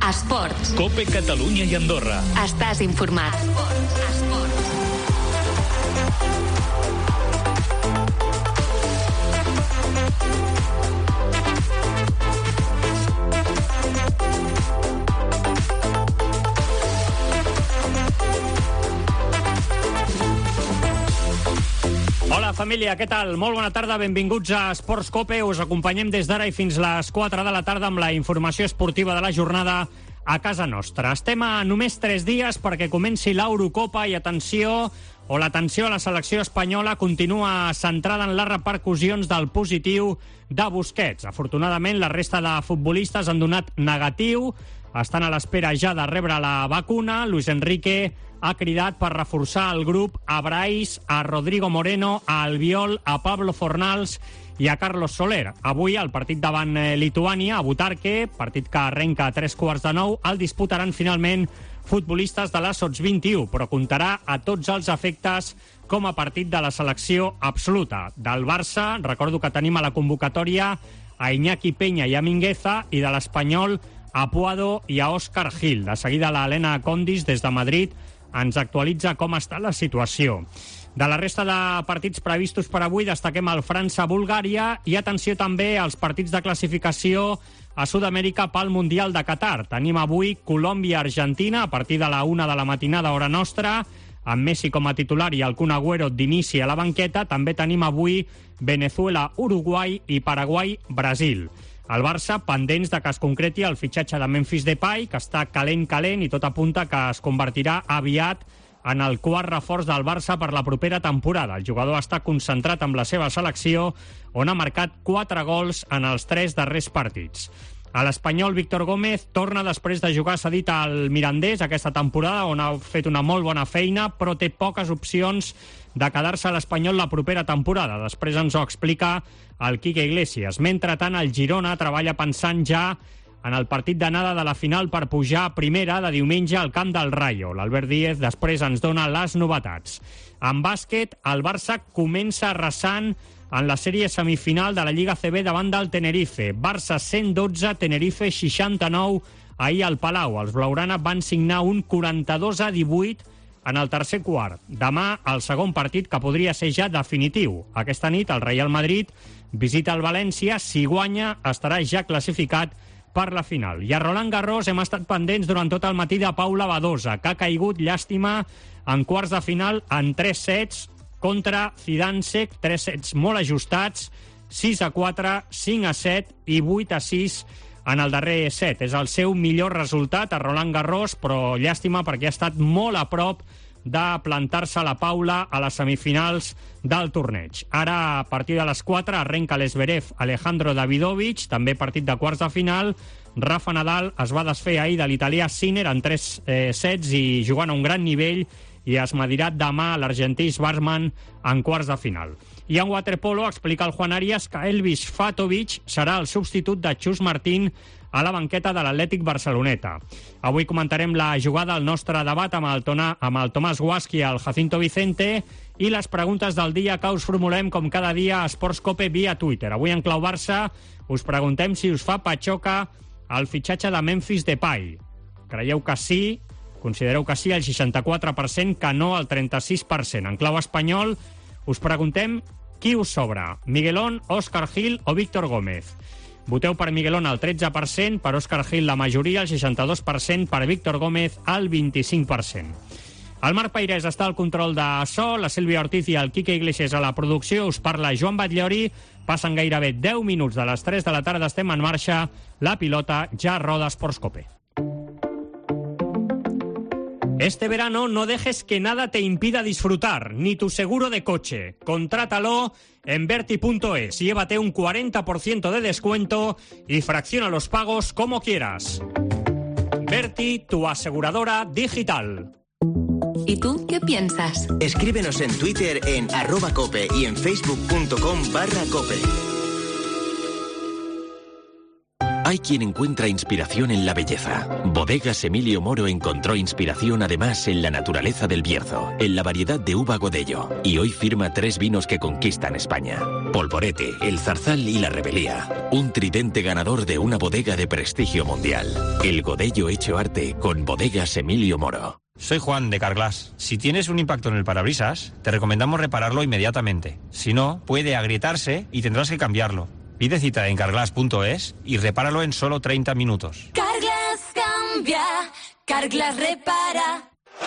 Esports. COPE Catalunya i Andorra. Estàs informat. Hola família, què tal? Molt bona tarda, benvinguts a Esports COPE. Us acompanyem des d'ara i fins les 4 de la tarda amb la informació esportiva de la jornada a casa nostra. Estem a només 3 dies perquè comenci l'Eurocopa i l'atenció a la selecció espanyola continua centrada en les repercussions del positiu de Busquets. Afortunadament, la resta de futbolistes han donat negatiu, estan a l'espera ja de rebre la vacuna. Luis Enrique ha cridat per reforçar el grup a Brais, a Rodrigo Moreno, a Albiol, a Pablo Fornals i a Carlos Soler. Avui el partit davant Lituània, a Butarque, partit que arrenca a 8:45, el disputaran finalment futbolistes de la Sots-21, però comptarà a tots els efectes com a partit de la selecció absoluta. Del Barça, recordo que tenim a la convocatòria a Iñaki Peña i a Mingueza, i de l'Espanyol a Puado i a Òscar Gil. De seguida la Helena Condis, des de Madrid, ens actualitza com està la situació. De la resta de partits previstos per avui destaquem el França-Bulgària i atenció també als partits de classificació a Sud-amèrica pel Mundial de Qatar. Tenim avui Colòmbia-Argentina a partir de la 1 de la matinada hora nostra, amb Messi com a titular i el Kun Agüero d'inici a la banqueta. També tenim avui Venezuela-Uruguai i Paraguai-Brasil. El Barça, pendents de que es concreti el fitxatge de Memphis Depay, que està calent, i tot apunta que es convertirà aviat en el quart reforç del Barça per la propera temporada. El jugador està concentrat amb la seva selecció, on ha marcat 4 gols en els 3 darrers partits. A l'Espanyol, Víctor Gómez torna després de jugar cedit al Mirandés aquesta temporada, on ha fet una molt bona feina, però té poques opcions de quedar-se a l'Espanyol la propera temporada. Després ens ho explica el Quique Iglesias. Mentrestant, el Girona treballa pensant ja en el partit d'anada de la final per pujar a primera de diumenge al camp del Rayo. L'Albert Díez després ens dona les novetats. En bàsquet, el Barça comença arrasant en la sèrie semifinal de la Lliga CB davant del Tenerife. Barça 112, Tenerife 69 ahir al Palau. Els blaugrana van signar un 42-18 en el tercer quart. Demà, el segon partit, que podria ser ja definitiu. Aquesta nit, el Real Madrid visita el València. Si guanya, estarà ja classificat per la final. I a Roland Garros hem estat pendents durant tot el matí de Paula Badosa, que ha caigut, llàstima, en quarts de final en 3 sets contra Zidansek, 3 sets molt ajustats, 6-4, 5-7 i 8-6 en el darrer set. És el seu millor resultat a Roland Garros, però llàstima perquè ha estat molt a prop de plantar-se la Paula a les semifinals del torneig. Ara, a partir de les 4, arrenca l'Esverev Alejandro Davidovich, també partit de quarts de final. Rafa Nadal es va desfer ahir de l'italià Sinner en 3 sets i jugant a un gran nivell, i es medirà demà l'argentí Schwarzman en quarts de final. I en waterpolo explica el Juan Arias que Elvis Fatovic serà el substitut de Chus Martín a la banqueta de l'Atlètic Barceloneta. Avui comentarem la jugada al nostre debat amb el Tomàs Guaschi i el Jacinto Vicente i les preguntes del dia que us formulem com cada dia a Esports COPE via Twitter. Avui en clau Barça us preguntem si us fa patxoca el fitxatge de Memphis Depay. Creieu que sí? Considereu que sí el 64%, que no el 36%. En clau espanyol us preguntem qui us sobra, Miguelón, Òscar Gil o Víctor Gómez. Voteu per Miguelón al 13%, per Òscar Gil la majoria, el 62%, per Víctor Gómez el 25%. El Marc Peirés està al control de so, la Sílvia Ortiz i el Quique Iglesias a la producció. Us parla Joan Batllori. Passen gairebé 10 minuts de les 3 de la tarda, estem en marxa. La pilota ja roda Esports COPE. Este verano no dejes que nada te impida disfrutar, ni tu seguro de coche. Contrátalo en Verti.es. Llévate un 40% de descuento y fracciona los pagos como quieras. Verti, tu aseguradora digital. ¿Y tú qué piensas? Escríbenos en Twitter en @cope y en facebook.com/cope. Hay quien encuentra inspiración en la belleza. Bodegas Emilio Moro encontró inspiración además en la naturaleza del Bierzo, en la variedad de uva Godello, y hoy firma 3 vinos que conquistan España: Polvorete, El Zarzal y La Rebelía. Un tridente ganador de una bodega de prestigio mundial. El Godello hecho arte con Bodegas Emilio Moro. Soy Juan de Carglass. Si tienes un impacto en el parabrisas, te recomendamos repararlo inmediatamente. Si no, puede agrietarse y tendrás que cambiarlo. Pide cita en carglass.es y repáralo en solo 30 minutos. Carglass cambia, Carglass repara.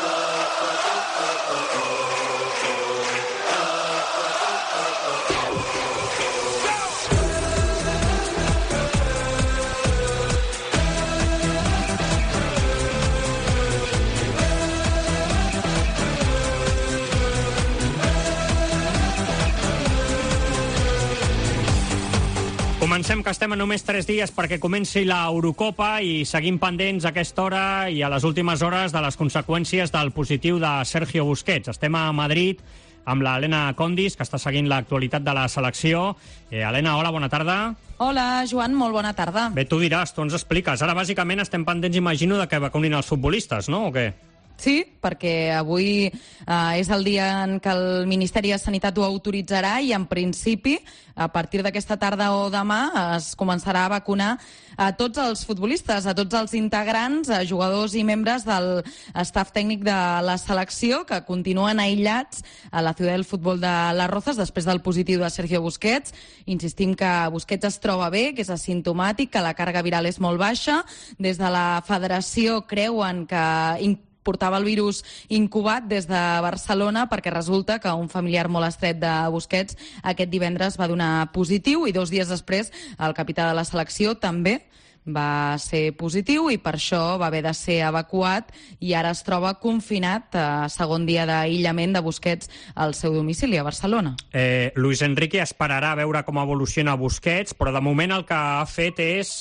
Comencem, que estem a només 3 dies perquè comenci l'Eurocopa i seguim pendents a aquesta hora i a les últimes hores de les conseqüències del positiu de Sergio Busquets. Estem a Madrid amb l'Helena Condis, que està seguint l'actualitat de la selecció. Helena, hola, bona tarda. Hola, Joan, molt bona tarda. Bé, tu diràs, tu ens expliques. Ara, bàsicament, estem pendents, imagino, de que vacunin els futbolistes, no?, o què? Sí, perquè avui és el dia en què el Ministeri de Sanitat ho autoritzarà i, en principi, a partir d'aquesta tarda o demà es començarà a vacunar a tots els futbolistes, a tots els integrants, a jugadors i membres del staff tècnic de la selecció, que continuen aïllats a la Ciutat del Futbol de Las Rozas després del positiu de Sergio Busquets. Insistim que Busquets es troba bé, que és asimptomàtic, que la càrrega viral és molt baixa. Des de la federació creuen que portava el virus incubat des de Barcelona, perquè resulta que un familiar molt estret de Busquets aquest divendres va donar positiu i 2 dies després el capità de la selecció també va ser positiu i per això va haver de ser evacuat i ara es troba confinat a segon dia d'aïllament de Busquets al seu domicili a Barcelona. Luis Enrique esperarà a veure com evoluciona Busquets, però de moment el que ha fet és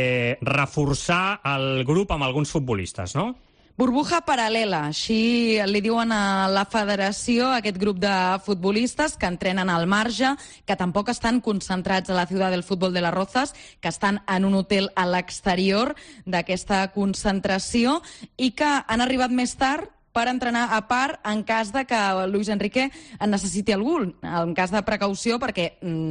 reforçar el grup amb alguns futbolistes, no? Burbuja paral·lela, així li diuen a la federació, aquest grup de futbolistes que entrenen al marge, que tampoc estan concentrats a la Ciutat del Futbol de Las Rozas, que estan en un hotel a l'exterior d'aquesta concentració i que han arribat més tard per entrenar a part en cas de que Luis Enrique en necessiti algú, en cas de precaució, perquè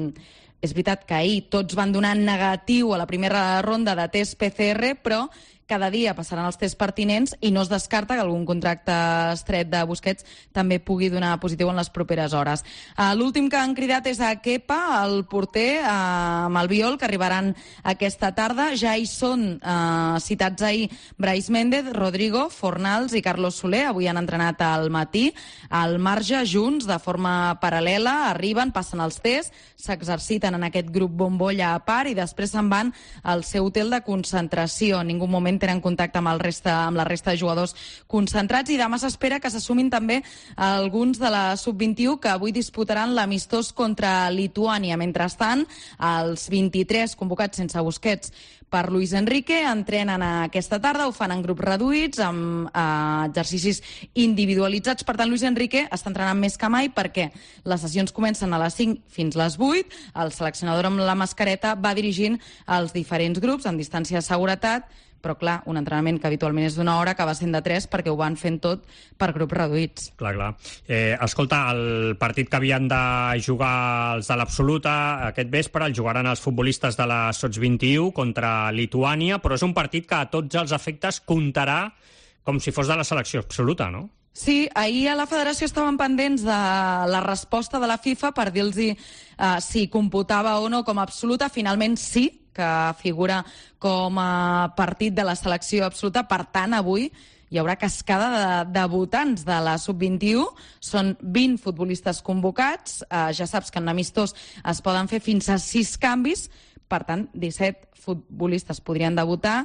és veritat que ahir tots van donar negatiu a la primera ronda de test PCR, però cada dia passaran els tests pertinents i no es descarta que algun contracte estret de Busquets també pugui donar positiu en les properes hores. L'últim que han cridat és a Kepa, el porter, amb el Biol, que arribaran aquesta tarda. Ja hi són citats ahir Brais Méndez, Rodrigo, Fornals i Carlos Soler. Avui han entrenat al matí. Al marge, junts, de forma paral·lela, arriben, passen els tests, s'exerciten en aquest grup bombolla a part i després se'n van al seu hotel de concentració. En ningú moment tenen contacte amb la resta de jugadors concentrats i demà s'espera que s'assumin també alguns de la Sub-21 que avui disputaran l'amistós contra Lituània. Mentrestant, els 23 convocats sense Busquets per Luis Enrique entrenen aquesta tarda, ho fan en grups reduïts, amb exercicis individualitzats. Per tant, Luis Enrique està entrenant més que mai perquè les sessions comencen a les 5 fins a les 8. El seleccionador amb la mascareta va dirigint els diferents grups amb distància de seguretat, però clar, un entrenament que habitualment és d'1 hora acaba sent de 3 perquè ho van fent tot per grups reduïts. Clar. Escolta, el partit que havien de jugar els de l'Absoluta aquest vespre el jugaran els futbolistes de la Sots-21 contra Lituània, però és un partit que a tots els efectes comptarà com si fos de la selecció absoluta, no? Sí, ahir a la federació estaven pendents de la resposta de la FIFA per dir-los si computava o no com a absoluta. Finalment sí, que figura com a partit de la selecció absoluta. Per tant, avui hi haurà cascada de debutants de la Sub-21. Són 20 futbolistes convocats. Ja saps que en amistós es poden fer fins a 6 canvis. Per tant, 17 futbolistes podrien debutar,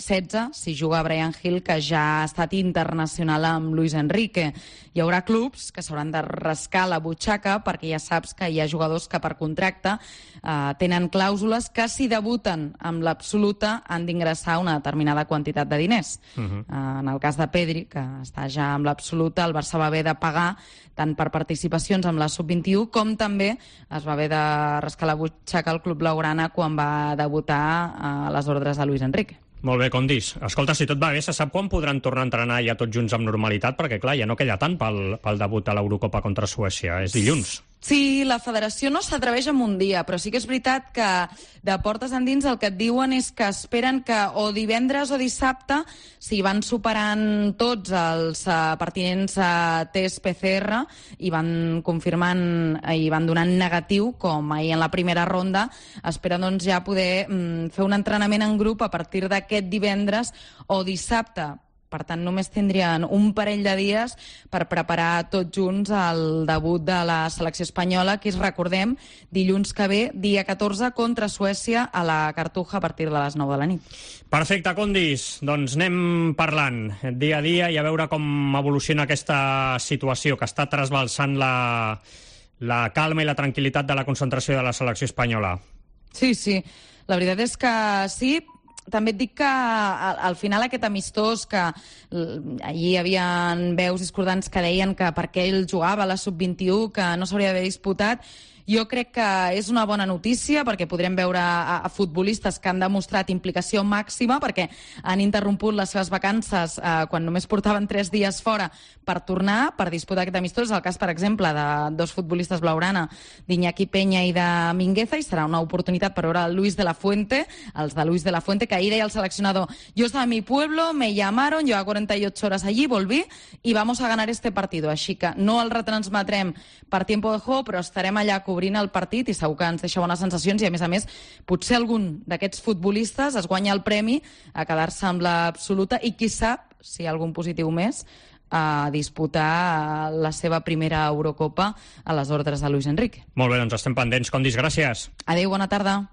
16 si juga Bryan Gil, que ja ha estat internacional amb Luis Enrique. Hi haurà clubs que s'hauran de rascar la butxaca perquè ja saps que hi ha jugadors que per contracte tenen clàusules que si debuten amb l'absoluta han d'ingressar una determinada quantitat de diners. En el cas de Pedri, que està ja amb l'absoluta, el Barça va haver de pagar tant per participacions amb la Sub-21 com també es va haver de rascar la butxaca al Club Blaugrana quan va debutar a les ordres de Luis Enrique. Molt bé, Condis. Escolta, si tot va bé, se sap quan podran tornar a entrenar ja tots junts amb normalitat? Perquè, clar, ja no queda tant pel debut a l'Eurocopa contra Suècia. És dilluns. Sí, la federació no s'atreveix en un dia, però sí que és veritat que de portes endins el que et diuen és que esperen que o divendres o dissabte, si van superant tots els pertinents tests PCR i van confirmant i van donant negatiu, com ahir en la primera ronda, esperen doncs ja poder fer un entrenament en grup a partir d'aquest divendres o dissabte. Per tant, només tindrien un parell de dies per preparar tots junts el debut de la selecció espanyola, que és, recordem, dilluns que ve, dia 14, contra Suècia a la Cartuja a partir de les 9 de la nit. Perfecte, Condis. Doncs anem parlant dia a dia i a veure com evoluciona aquesta situació que està trasbalsant la calma i la tranquil·litat de la concentració de la selecció espanyola. Sí, la veritat és que sí. També et dic que al final aquest amistós, que allí hi havia veus discordants que deien que perquè ell jugava a la sub-21 que no s'hauria d'haver disputat, jo crec que és una bona notícia perquè podrem veure a futbolistes que han demostrat implicació màxima perquè han interromput les seves vacances quan només portaven 3 dies fora per tornar, per disputar aquest amistós. És el cas, per exemple, de 2 futbolistes blaugrana, d'Iñaki Peña i de Mingueza, i serà una oportunitat per veure Luis de la Fuente, els de Luis de la Fuente, que ahir deia el seleccionador: yo estaba en mi pueblo, me llamaron, llevaba 48 horas allí, volví y vamos a ganar este partido. Així que no el retransmetrem per tiempo de juego, però estarem allà cobrint el partit i segur que ens deixa bones sensacions i, a més, potser algun d'aquests futbolistes es guanya el premi a quedar-se amb l'absoluta i qui sap si hi ha algun positiu més a disputar la seva primera Eurocopa a les ordres de Luis Enrique. Molt bé, doncs estem pendents. Condis, gràcies. Adéu, bona tarda.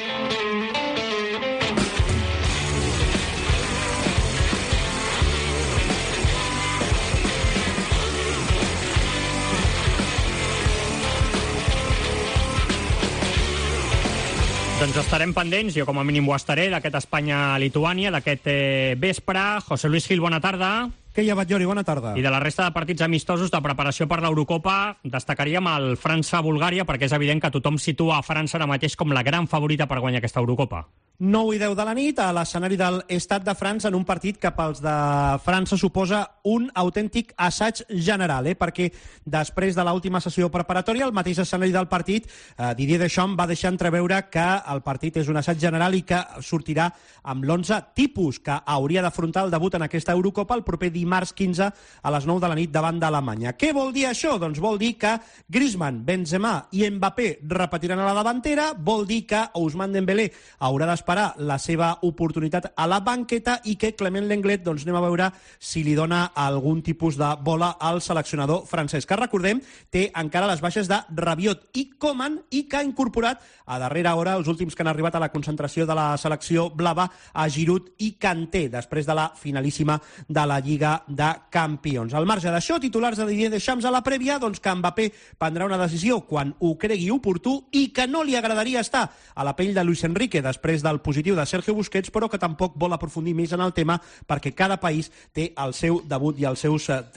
Doncs estarem pendents, jo com a mínim ho estaré, d'aquest Espanya-Lituània, d'aquest vespre. José Luis Gil, bona tarda. Què hi ha, Batllori? Bona tarda. I de la resta de partits amistosos de preparació per l'Eurocopa, destacaríem el França-Bulgària, perquè és evident que tothom situa a França ara mateix com la gran favorita per guanyar aquesta Eurocopa. 9 i 10 de la nit, a l'escenari del Estat de França, en un partit que pels de França suposa un autèntic assaig general, perquè després de l'última sessió preparatòria, el mateix escenari del partit, Didier Deschamps va deixar entreveure que el partit és un assaig general i que sortirà amb l'11 tipus que hauria d'afrontar el debut en aquesta Eurocopa el proper dimarts 15 a les 9 de la nit davant d'Alemanya. Què vol dir això? Doncs vol dir que Griezmann, Benzema i Mbappé repetiran a la davantera, vol dir que Ousmane Dembélé haurà d'esperar la seva oportunitat a la banqueta i que Clement Lenglet, doncs anem a veure si li dona algun tipus de bola al seleccionador francès, que recordem té encara les baixes de Rabiot i Coman i que ha incorporat a darrera hora els últims que han arribat a la concentració de la selecció blava a Giroud i Kanté després de la finalíssima de la Lliga de Campions. Al marge d'això, titulars de Didier Deschamps a la prèvia, doncs que Mbappé prendrà una decisió quan ho cregui oportú i que no li agradaria estar a la pell de Luis Enrique després del positiu de Sergio Busquets, però que tampoc vol aprofundir més en el tema perquè cada país té el seu debut i els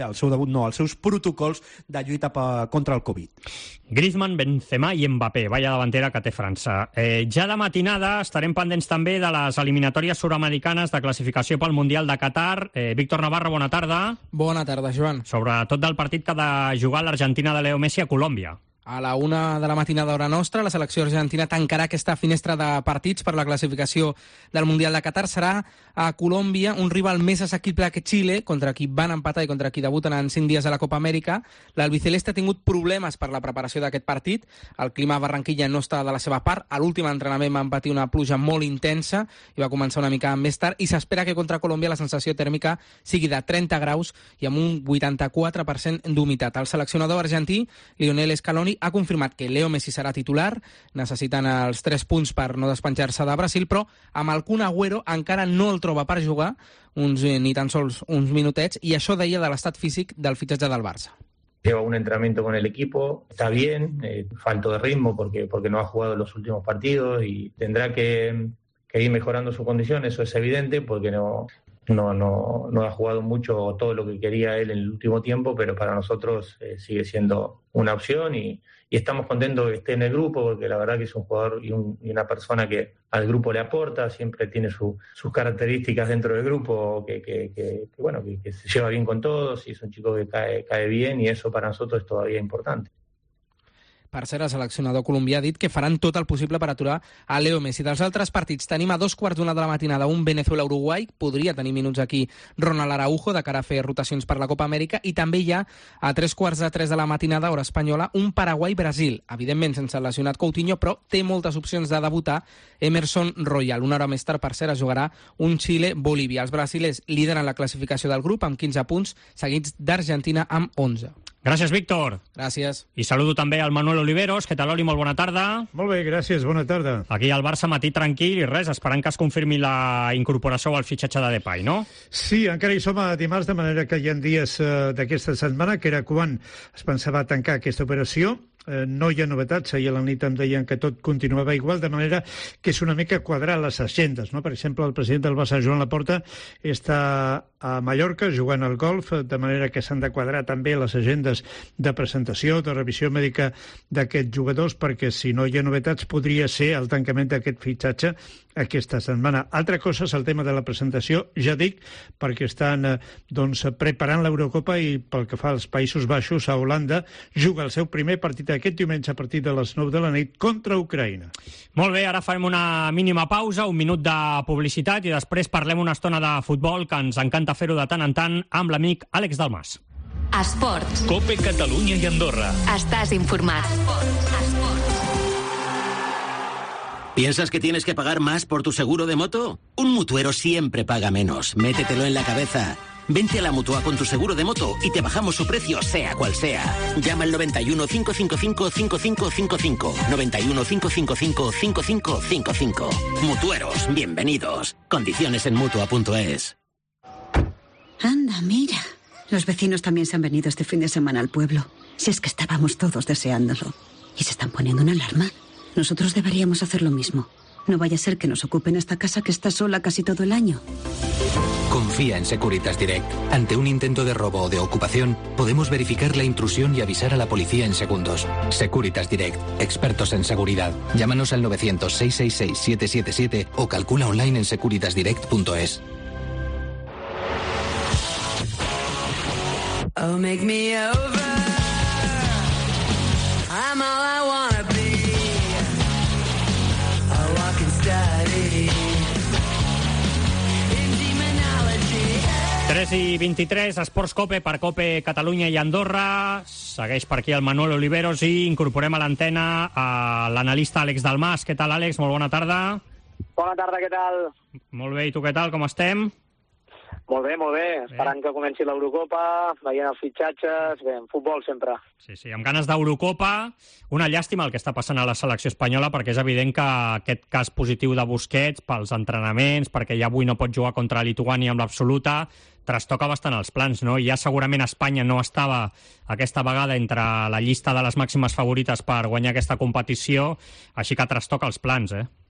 seus protocols de lluita contra el Covid. Griezmann, Benzema i Mbappé, vaya davantera que té França. Ja de matinada estarem pendents també de les eliminatòries sud-americanes de classificació pel Mundial de Qatar. Víctor Navarro, bona tarda. Bona tarda, Joan. Sobretot del partit que ha de jugar l'Argentina de Leo Messi a Colòmbia. A la 1 de la matinada hora nostra, la selecció argentina tancarà aquesta finestra de partits per la classificació del Mundial de Qatar. Serà a Colòmbia, un rival més assequible que Xile, contra qui van empatar i contra qui debuten en 5 dies a la Copa Amèrica. L'albiceleste ha tingut problemes per la preparació d'aquest partit. El clima a Barranquilla no està de la seva part. A l'últim entrenament van patir una pluja molt intensa i va començar una mica més tard, i s'espera que contra Colòmbia la sensació tèrmica sigui de 30 graus i amb un 84% d'humitat. El seleccionador argentí, Lionel Scaloni, ha confirmat que Leo Messi serà titular, necessitant els 3 punts per no despenjar-se de Brasil, però amb el Kun Agüero encara no el troba per jugar, ni tan sols uns minutets, i això deia de l'estat físic del fitxatge del Barça. Lleva un entrenamiento con el equipo, está bien, falto de ritmo porque no ha jugado los últimos partidos y tendrá que ir mejorando su condición, eso es evidente, porque no no ha jugado mucho todo lo que quería él en el último tiempo, pero para nosotros sigue siendo una opción y estamos contentos que esté en el grupo, porque la verdad que es un jugador y una persona que al grupo le aporta, siempre tiene sus características dentro del grupo, que se lleva bien con todos y es un chico que cae bien, y eso para nosotros es todavía importante. Per cert, el seleccionador colombià ha dit que faran tot el possible per aturar a Leo Messi. Dels altres partits tenim a 2:15 de la matinada un Venezuela-Uruguai, podria tenir minuts aquí Ronald Araujo de cara a fer rotacions per la Copa Amèrica, i també hi ha a 3:45 de la matinada, hora espanyola, un Paraguai-Brasil, evidentment sense el lesionat Coutinho, però té moltes opcions de debutar Emerson Royal. Una hora més tard, per cert, es jugarà un Xile-Bolívia. Els brasilers lideren la classificació del grup amb 15 punts, seguits d'Argentina amb 11. Gràcies, Víctor. Gràcies. I saludo també al Manuel Oliveros. Què tal, Oli? Molt bona tarda. Molt bé, gràcies. Bona tarda. Aquí al Barça, matí tranquil i res, esperant que es confirmi la incorporació o el fitxatge de Depay, no? Sí, encara hi som a dimarts, de manera que hi ha dies d'aquesta setmana, que era quan es pensava tancar aquesta operació. No hi ha novetats. Ahir a la nit em deien que tot continuava igual, de manera que és una mica quadrar les agendes, no? Per exemple, el president del Barça, Joan Laporta, està a Mallorca jugant al golf, de manera que s'han de quadrar també les agendes de presentació, de revisió mèdica d'aquests jugadors, perquè si no hi ha novetats podria ser el tancament d'aquest fitxatge aquesta setmana. Altra cosa és el tema de la presentació, ja dic, perquè estan preparant l'Eurocopa, i pel que fa als Països Baixos, a Holanda, juga el seu primer partit aquest diumenge a partir de les 9 de la nit contra Ucraïna. Molt bé, ara farem una mínima pausa, un minut de publicitat, i després parlem una estona de futbol, que ens encanta fer-ho de tant en tant, amb l'amic Àlex Dalmas. Esports. COPE Catalunya i Andorra. Estàs informat. ¿Piensas que tienes que pagar más por tu seguro de moto? Un mutuero siempre paga menos. Métetelo en la cabeza. Vente a la Mutua con tu seguro de moto y te bajamos su precio, sea cual sea. Llama al 91 555 5555. 91 555 5555. Mutueros, bienvenidos. Condiciones en Mutua.es. Anda, mira. Los vecinos también se han venido este fin de semana al pueblo. Si es que estábamos todos deseándolo. Y se están poniendo una alarma. Nosotros deberíamos hacer lo mismo. No vaya a ser que nos ocupen esta casa que está sola casi todo el año. Confía en Securitas Direct. Ante un intento de robo o de ocupación, podemos verificar la intrusión y avisar a la policía en segundos. Securitas Direct. Expertos en seguridad. Llámanos al 900-666-777 o calcula online en securitasdirect.es. Oh, make me over. I'm all I wanna be. 3:23, Esports Cope per Cope Catalunya i Andorra. Segueix per aquí el Manuel Oliveros i incorporem a l'antena a l'analista Àlex Dalmas. Què tal, Àlex? Molt bona tarda. Bona tarda, què tal? Molt bé, i tu què tal? Com estem? Molt bé, molt bé. Esperant que comenci l'Eurocopa, veient els fitxatges, bé, en futbol sempre. Sí, amb ganes d'Eurocopa. Una llàstima el que està passant a la selecció espanyola, perquè és evident que aquest cas positiu de Busquets pels entrenaments, perquè ja avui no pot jugar contra Lituània amb l'absoluta, trastoca bastant els plans, no? Ja segurament Espanya no estava aquesta vegada entre la llista de les màximes favorites per guanyar aquesta competició, així que trastoca els plans,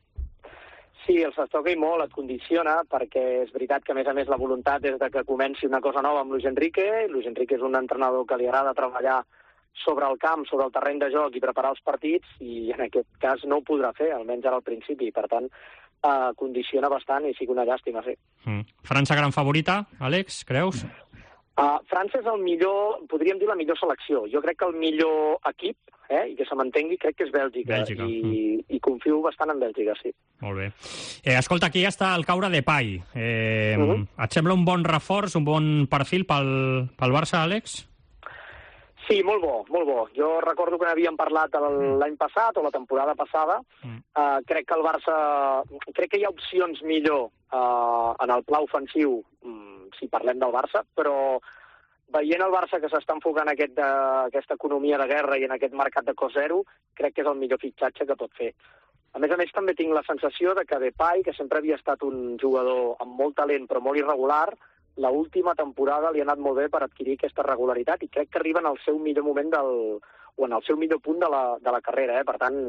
Sí, els trastoca i molt, et condiciona, perquè és veritat que, a més, la voluntat és de que comenci una cosa nova amb Luis Enrique. Luis Enrique és un entrenador que li agrada treballar sobre el camp, sobre el terreny de joc i preparar els partits, i en aquest cas no ho podrà fer, almenys ara al principi. Per tant, condiciona bastant i sí que una llàstima, sí. França gran favorita, Àlex, creus? França és el millor, podríem dir la millor selecció. Jo crec que el millor equip, i que se m'entengui, crec que és Bèlgica. I confio bastant en Bèlgica, sí. Molt bé. Escolta, aquí ja està el caure Depay. Et sembla un bon reforç, un bon perfil pel Barça, Àlex? Sí, molt bo, molt bo. Jo recordo que n'havíem parlat l'any passat o la temporada passada. Crec que el Barça... Crec que hi ha opcions millor en el pla ofensiu, si parlem del Barça, però veient el Barça que s'està enfocant aquesta economia de guerra i en aquest mercat de cost zero, crec que és el millor fitxatge que pot fer. A més, també tinc la sensació de que Depay, que sempre havia estat un jugador amb molt talent però molt irregular, l'última temporada li ha anat molt bé per adquirir aquesta regularitat i crec que arriba en el seu millor moment o en el seu millor punt de la carrera. Per tant,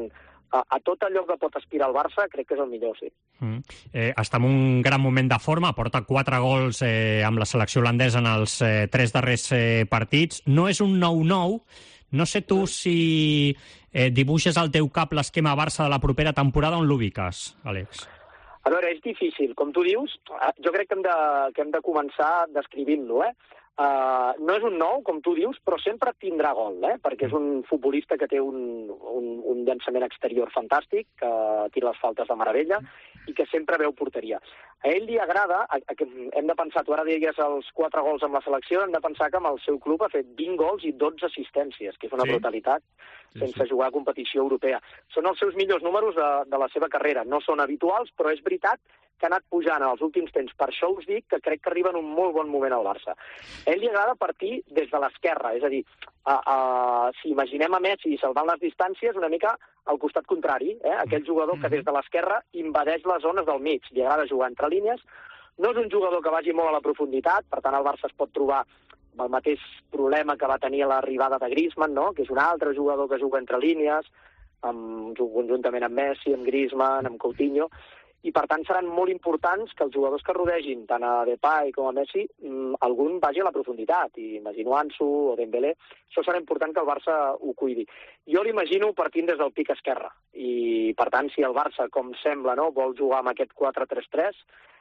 a tot allò que pot aspirar el Barça, crec que és el millor, sí. Està en un gran moment de forma, porta 4 gols amb la selecció holandesa en els 3 darrers partits. No és un 9-9. No sé tu si dibuixes al teu cap l'esquema Barça de la propera temporada, on l'ubiques, Àlex? A veure, és difícil. Com tu dius, jo crec que hem de començar descrivint-lo, no és un 9, com tu dius, però sempre tindrà gol, perquè és un futbolista que té un llançament exterior fantàstic, que tira les faltes de meravella i que sempre veu porteria. A ell li agrada, hem de pensar, tu ara deies els 4 gols amb la selecció, hem de pensar que amb el seu club ha fet 20 gols i 12 assistències, que és una brutalitat sense jugar a competició europea. Són els seus millors números de la seva carrera. No són habituals, però és veritat que ha anat pujant en els últims temps. Per això us dic que crec que arriba en un molt bon moment al Barça. A ell li agrada partir des de l'esquerra, és a dir, si imaginem a Messi salvant les distàncies, una mica al costat contrari, aquell jugador que des de l'esquerra invadeix les zones del mig, li agrada jugar entre línies, no és un jugador que vagi molt a la profunditat, per tant el Barça es pot trobar amb el mateix problema que va tenir a l'arribada de Griezmann, no? Que és un altre jugador que juga entre línies, conjuntament amb Messi, amb Griezmann, amb Coutinho, i per tant seran molt importants que els jugadors que rodegin tant a Depay com a Messi algun vagi a la profunditat, i imagino Ansu o Dembélé, això serà important que el Barça ho cuidi. Jo l'imagino partint des del pic esquerre, i per tant si el Barça, com sembla, no, vol jugar amb aquest 4-3-3,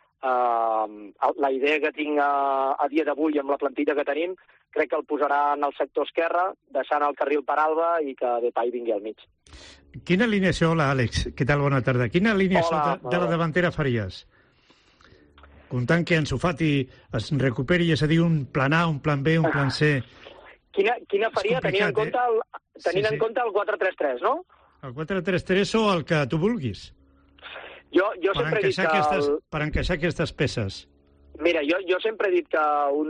la idea que tinc a dia d'avui amb la plantilla que tenim, crec que el posarà en el sector esquerre, deixant el carril per Alba i que Depay vingui al mig. Quina alineació, hola Àlex, què tal, bona tarda. Quina alineació de la davantera faries? Comptant que Ansu Fati es recuperi, és a dir, un plan A, un plan B, un plan C. Quina faria tenint en compte el 4-3-3, no? El 4-3-3 o el que tu vulguis. Jo sempre he dit que... Per encaixar aquestes peces. Mira, jo sempre he dit que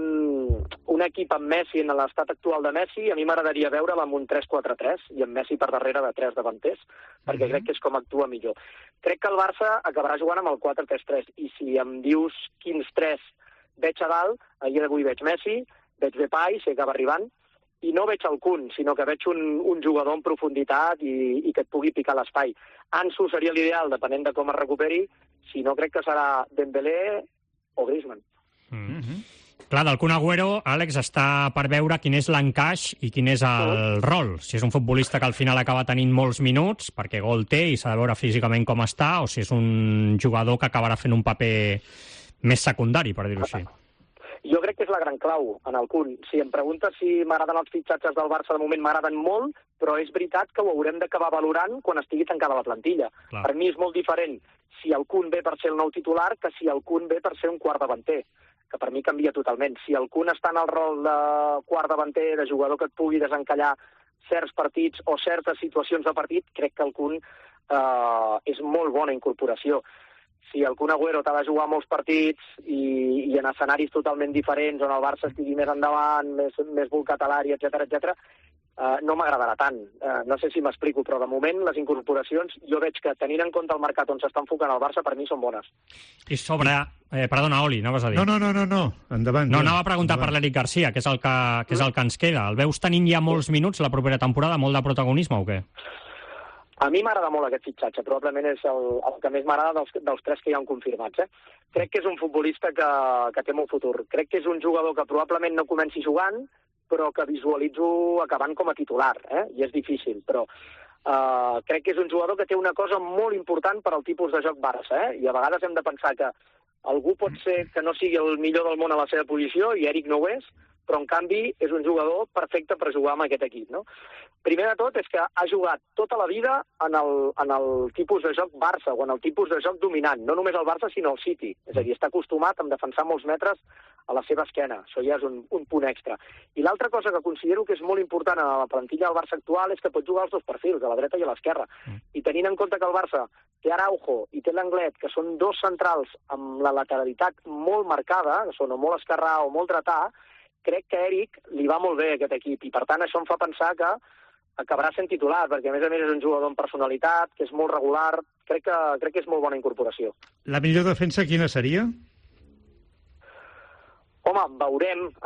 un equip amb Messi, en l'estat actual de Messi, a mi m'agradaria veure'l amb un 3-4-3 i amb Messi per darrere de 3 davanters, perquè crec que és com actua millor. Crec que el Barça acabarà jugant amb el 4-3-3, i si em dius quins 3 veig a dalt, a dia d'avui veig Messi, veig Depay, si acaba arribant, i no veig el Kun, sinó que veig un jugador en profunditat i que et pugui picar l'espai. Ansu seria l'ideal, depenent de com es recuperi, si no crec que serà Dembélé o Griezmann. Clar, del Kun Agüero, Àlex, està per veure quin és l'encaix i quin és el rol. Si és un futbolista que al final acaba tenint molts minuts, perquè gol té i s'ha de veure físicament com està, o si és un jugador que acabarà fent un paper més secundari, per dir-ho així. Jo crec que és la gran clau en el Kun. Si em preguntes si m'agraden els fitxatges del Barça, de moment m'agraden molt, però és veritat que ho haurem d'acabar valorant quan estigui tancada la plantilla. Clar. Per mi és molt diferent si el Kun ve per ser el nou titular que si el Kun ve per ser un quart davanter, que per mi canvia totalment. Si el Kun està en el rol de quart davanter, de jugador que et pugui desencallar certs partits o certes situacions de partit, crec que el Kun és molt bona incorporació. Si el Kun Agüero t'ha de jugar molts partits i en escenaris totalment diferents, on el Barça estigui més endavant, més volcat a l'àrea, etc, no m'agradarà tant. No sé si m'explico, però de moment les incorporacions jo veig que, tenint en compte el mercat on s'està enfocant el Barça, per mi són bones. I sobre... perdona, Oli, anaves a dir? No, endavant. No, anava a preguntar per l'Eric Garcia, que és el que ens queda. El veus tenint ja molts minuts la propera temporada, molt de protagonisme o què? A mi m'agrada molt aquest fitxatge, probablement és el que més m'agrada dels 3 que hi ha confirmats. Crec que és un futbolista que té molt futur. Crec que és un jugador que probablement no comenci jugant, però que visualitzo acabant com a titular, i és difícil, però crec que és un jugador que té una cosa molt important per al tipus de joc Barça, i a vegades hem de pensar que algú pot ser que no sigui el millor del món a la seva posició, i Eric no ho és, però en canvi és un jugador perfecte per jugar amb aquest equip, no? Primer de tot és que ha jugat tota la vida en el tipus de joc Barça, o en el tipus de joc dominant, no només el Barça sinó el City, és a dir, està acostumat a defensar molts metres a la seva esquena, això ja és un punt extra. I l'altra cosa que considero que és molt important a la plantilla del Barça actual és que pot jugar als 2 perfils, a la dreta i a l'esquerra, i tenint en compte que el Barça té Araujo i té l'Anglet, que són 2 centrals amb la lateralitat molt marcada, que són o molt esquerrà o molt dretà, crec que Eric li va molt bé a aquest equip, i per tant això em fa pensar que acabarà sent titular, perquè a més és un jugador amb personalitat, que és molt regular, crec que és molt bona incorporació. La millor defensa quina seria? Home,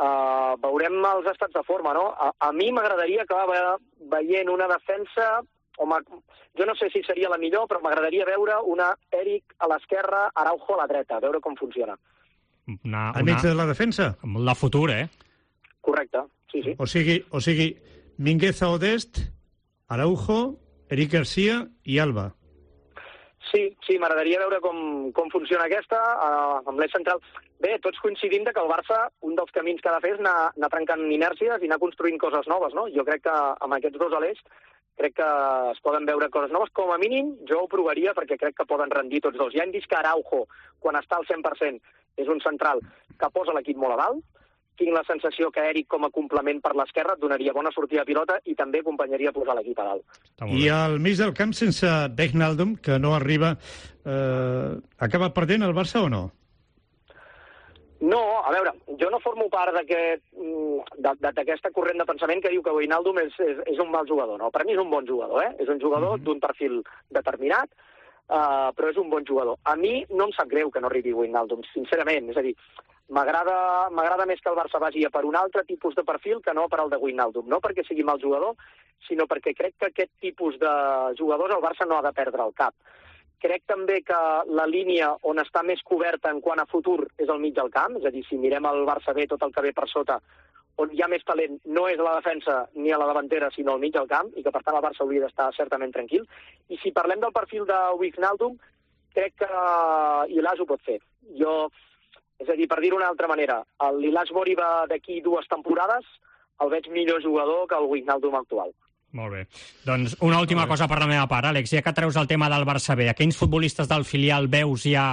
veurem els estats de forma, no? A mi m'agradaria acabar veient una defensa jo no sé si seria la millor, però m'agradaria veure una Eric a l'esquerra, Araujo a la dreta, veure com funciona. Al mig de la defensa? Molt de futur, Correcte, sí. O sigui, Mingueza o Dest, Araujo, Eric García i Alba. Sí, m'agradaria veure com funciona aquesta, amb l'eix central. Bé, tots coincidim que el Barça, un dels camins que ha de fer és anar trencant inèrcies i anar construint coses noves, no? Jo crec que amb aquests dos alers crec que es poden veure coses noves. Com a mínim, jo ho provaria perquè crec que poden rendir tots dos. Ja hem vist que Araujo, quan està al 100%, és un central que posa l'equip molt a dalt. Tinc la sensació que Eric, com a complement per l'esquerra, et donaria bona sortida de pilota i també acompanyaria a posar l'equip a dalt. I al mig del camp, sense Wijnaldum, que no arriba, acaba perdent el Barça o no? No, a veure, jo no formo part d'aquesta corrent de pensament que diu que Wijnaldum és un mal jugador. No? Per mi és un bon jugador, És un jugador d'un perfil determinat, però és un bon jugador. A mi no em sap greu que no arribi Wijnaldum, sincerament. És a dir, m'agrada més que el Barça vagi per un altre tipus de perfil que no per el de Wijnaldum. No perquè sigui mal jugador, sinó perquè crec que aquest tipus de jugadors el Barça no ha de perdre el cap. Crec també que la línia on està més coberta en quant a futur és al mig del camp, és a dir, si mirem el Barça B, tot el que ve per sota, on hi ha més talent no és a la defensa ni a la davantera, sinó al mig del camp, i que per tant el Barça hauria d'estar certament tranquil. I si parlem del perfil de Wijnaldum, crec que Ilaz ho pot fer. És a dir, per dir-ho d'una altra manera, l'Ilaz Moriba d'aquí 2 temporades el veig millor jugador que el Wijnaldum actual. Molt bé. Doncs una última cosa per la meva part, Àlex. Ja que treus el tema del Barça B, a quins futbolistes del filial veus ja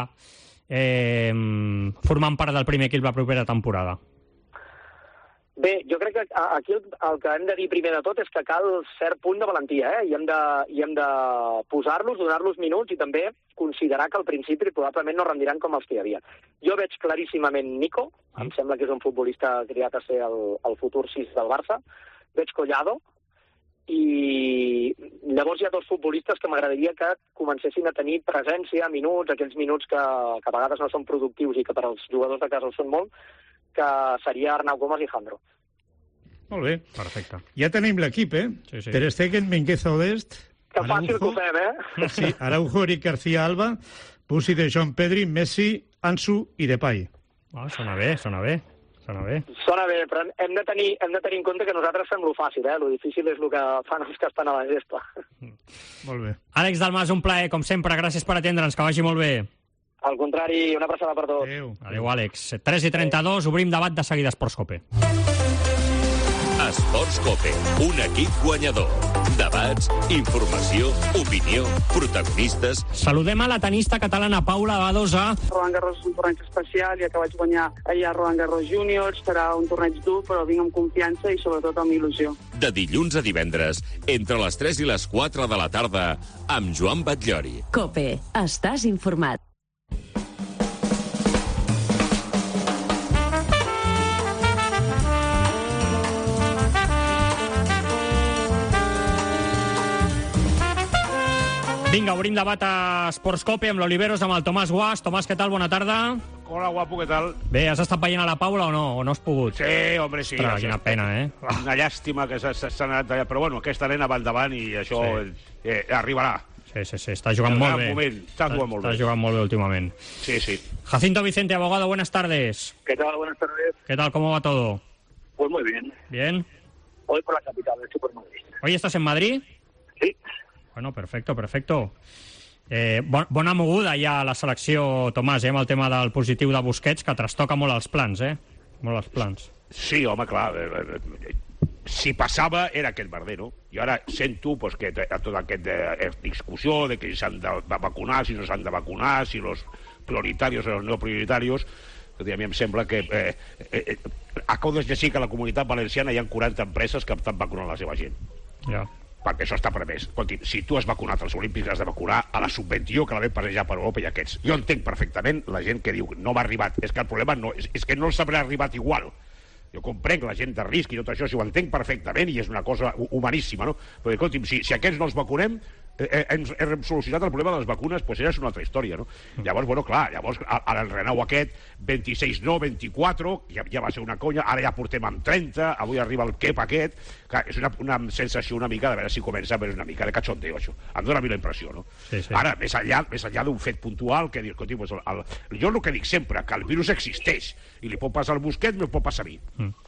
formant part del primer equip la propera temporada? Bé, jo crec que aquí el que hem de dir primer de tot és que cal cert punt de valentia, I hem de posar-los, donar-los minuts i també considerar que al principi probablement no rendiran com els que hi havia. Jo veig claríssimament Nico, em sembla que és un futbolista criat a ser el futur 6 del Barça, veig Collado, i llavors hi ha 2 futbolistes que m'agradaria que comencessin a tenir presència, minuts, aquells minuts que a vegades no són productius i que per als jugadors de casa ho són molt, que seria Arnau Comas i Jandro. Molt bé. Perfecte. Ja tenim l'equip, Sí. Ter Stegen, Mingueza o Dest, Que fàcil que ho fem, Sí, Araujo, Eric García, Alba, Pusi de Joan Pedri, Messi, Ansu i Depay. Sona bé. Sona bé, però hem de tenir en compte que nosaltres fem lo fàcil, Lo difícil és el que fan els que estan a la gespa. Molt bé. Àlex Dalmas, un plaer, com sempre. Gràcies per atendre'ns, que vagi molt bé. Al contrari, una abraçada per tots. Adéu, Àlex. 3:32, obrim debat de seguida a Esports Cope. Esports Cope, un equip guanyador. Debats, informació, opinió, protagonistes... Saludem a la tenista catalana Paula Badosa. Roland Garros és un torneig especial, ja que vaig guanyar allà Roland Garros Juniors, serà un torneig dur, però vinc amb confiança i sobretot amb il·lusió. De dilluns a divendres, entre les 3 i les 4 de la tarda, amb Joan Batllori. Cope, estàs informat. Vinga, obrim debat a Esports Cope amb l'Oliveros, amb el Tomàs Guas. Tomàs, què tal? Bona tarda. Hola, guapo, què tal? Bé, has estat veient a la Paula o no? O no has pogut? Sí, hombre, sí. Ostres, quina pena, Una llàstima que s'ha anat allà, però bueno, aquesta nena va endavant i això arribarà. Sí, està jugant molt bé. Està jugant molt bé. Està jugant molt bé últimament. Sí. Jacinto Vicente, abogado, buenas tardes. ¿Qué tal? Buenas tardes. ¿Qué tal? ¿Cómo va todo? Pues muy bien. ¿Bien? Hoy por la capital, estoy por Madrid. ¿Hoy estás en Madrid? Sí. Bueno, perfecto. Bona moguda ja a la selecció, Tomàs, amb el tema del positiu de Busquets, que trastoca molt els plans, Molt els plans. Sí, home, clar. Si passava, era aquest merder, no? I ara sento que tota aquesta discussió de que s'han de vacunar, si no s'han de vacunar, si los prioritarios o los no prioritarios, a mi em sembla que... Acabo de llegir que a la comunitat valenciana hi ha 40 empreses que estan vacunant la seva gent. Ja. Perquè això està permès. Escolti, si tu has vacunat als Olímpics, has de vacunar a la sub-21 que la ve passejar per Europa i aquests. Jo entenc perfectament la gent que diu no m'ha arribat. És que el problema és que no els haurà arribat igual. Jo comprenc la gent de risc i tot això, si ho entenc perfectament i és una cosa humaníssima, no? Però escolti'm, si aquests no els vacunem, hem solucionat el problema de les vacunes, doncs és una altra història, no? Llavors, bueno, clar, ara el Renau aquest, 26 no, 24, ja va ser una conya, ara ja portem amb 30, avui arriba el Kep aquest, clar, és una sensació una mica, de veure si comença, però és una mica de cachondeo, això. Em dóna a mi la impressió, no? Sí. Ara, més enllà d'un fet puntual, que dir, jo el que dic sempre, que el virus existeix, i li pot passar al Busquets, me pot passar a mi.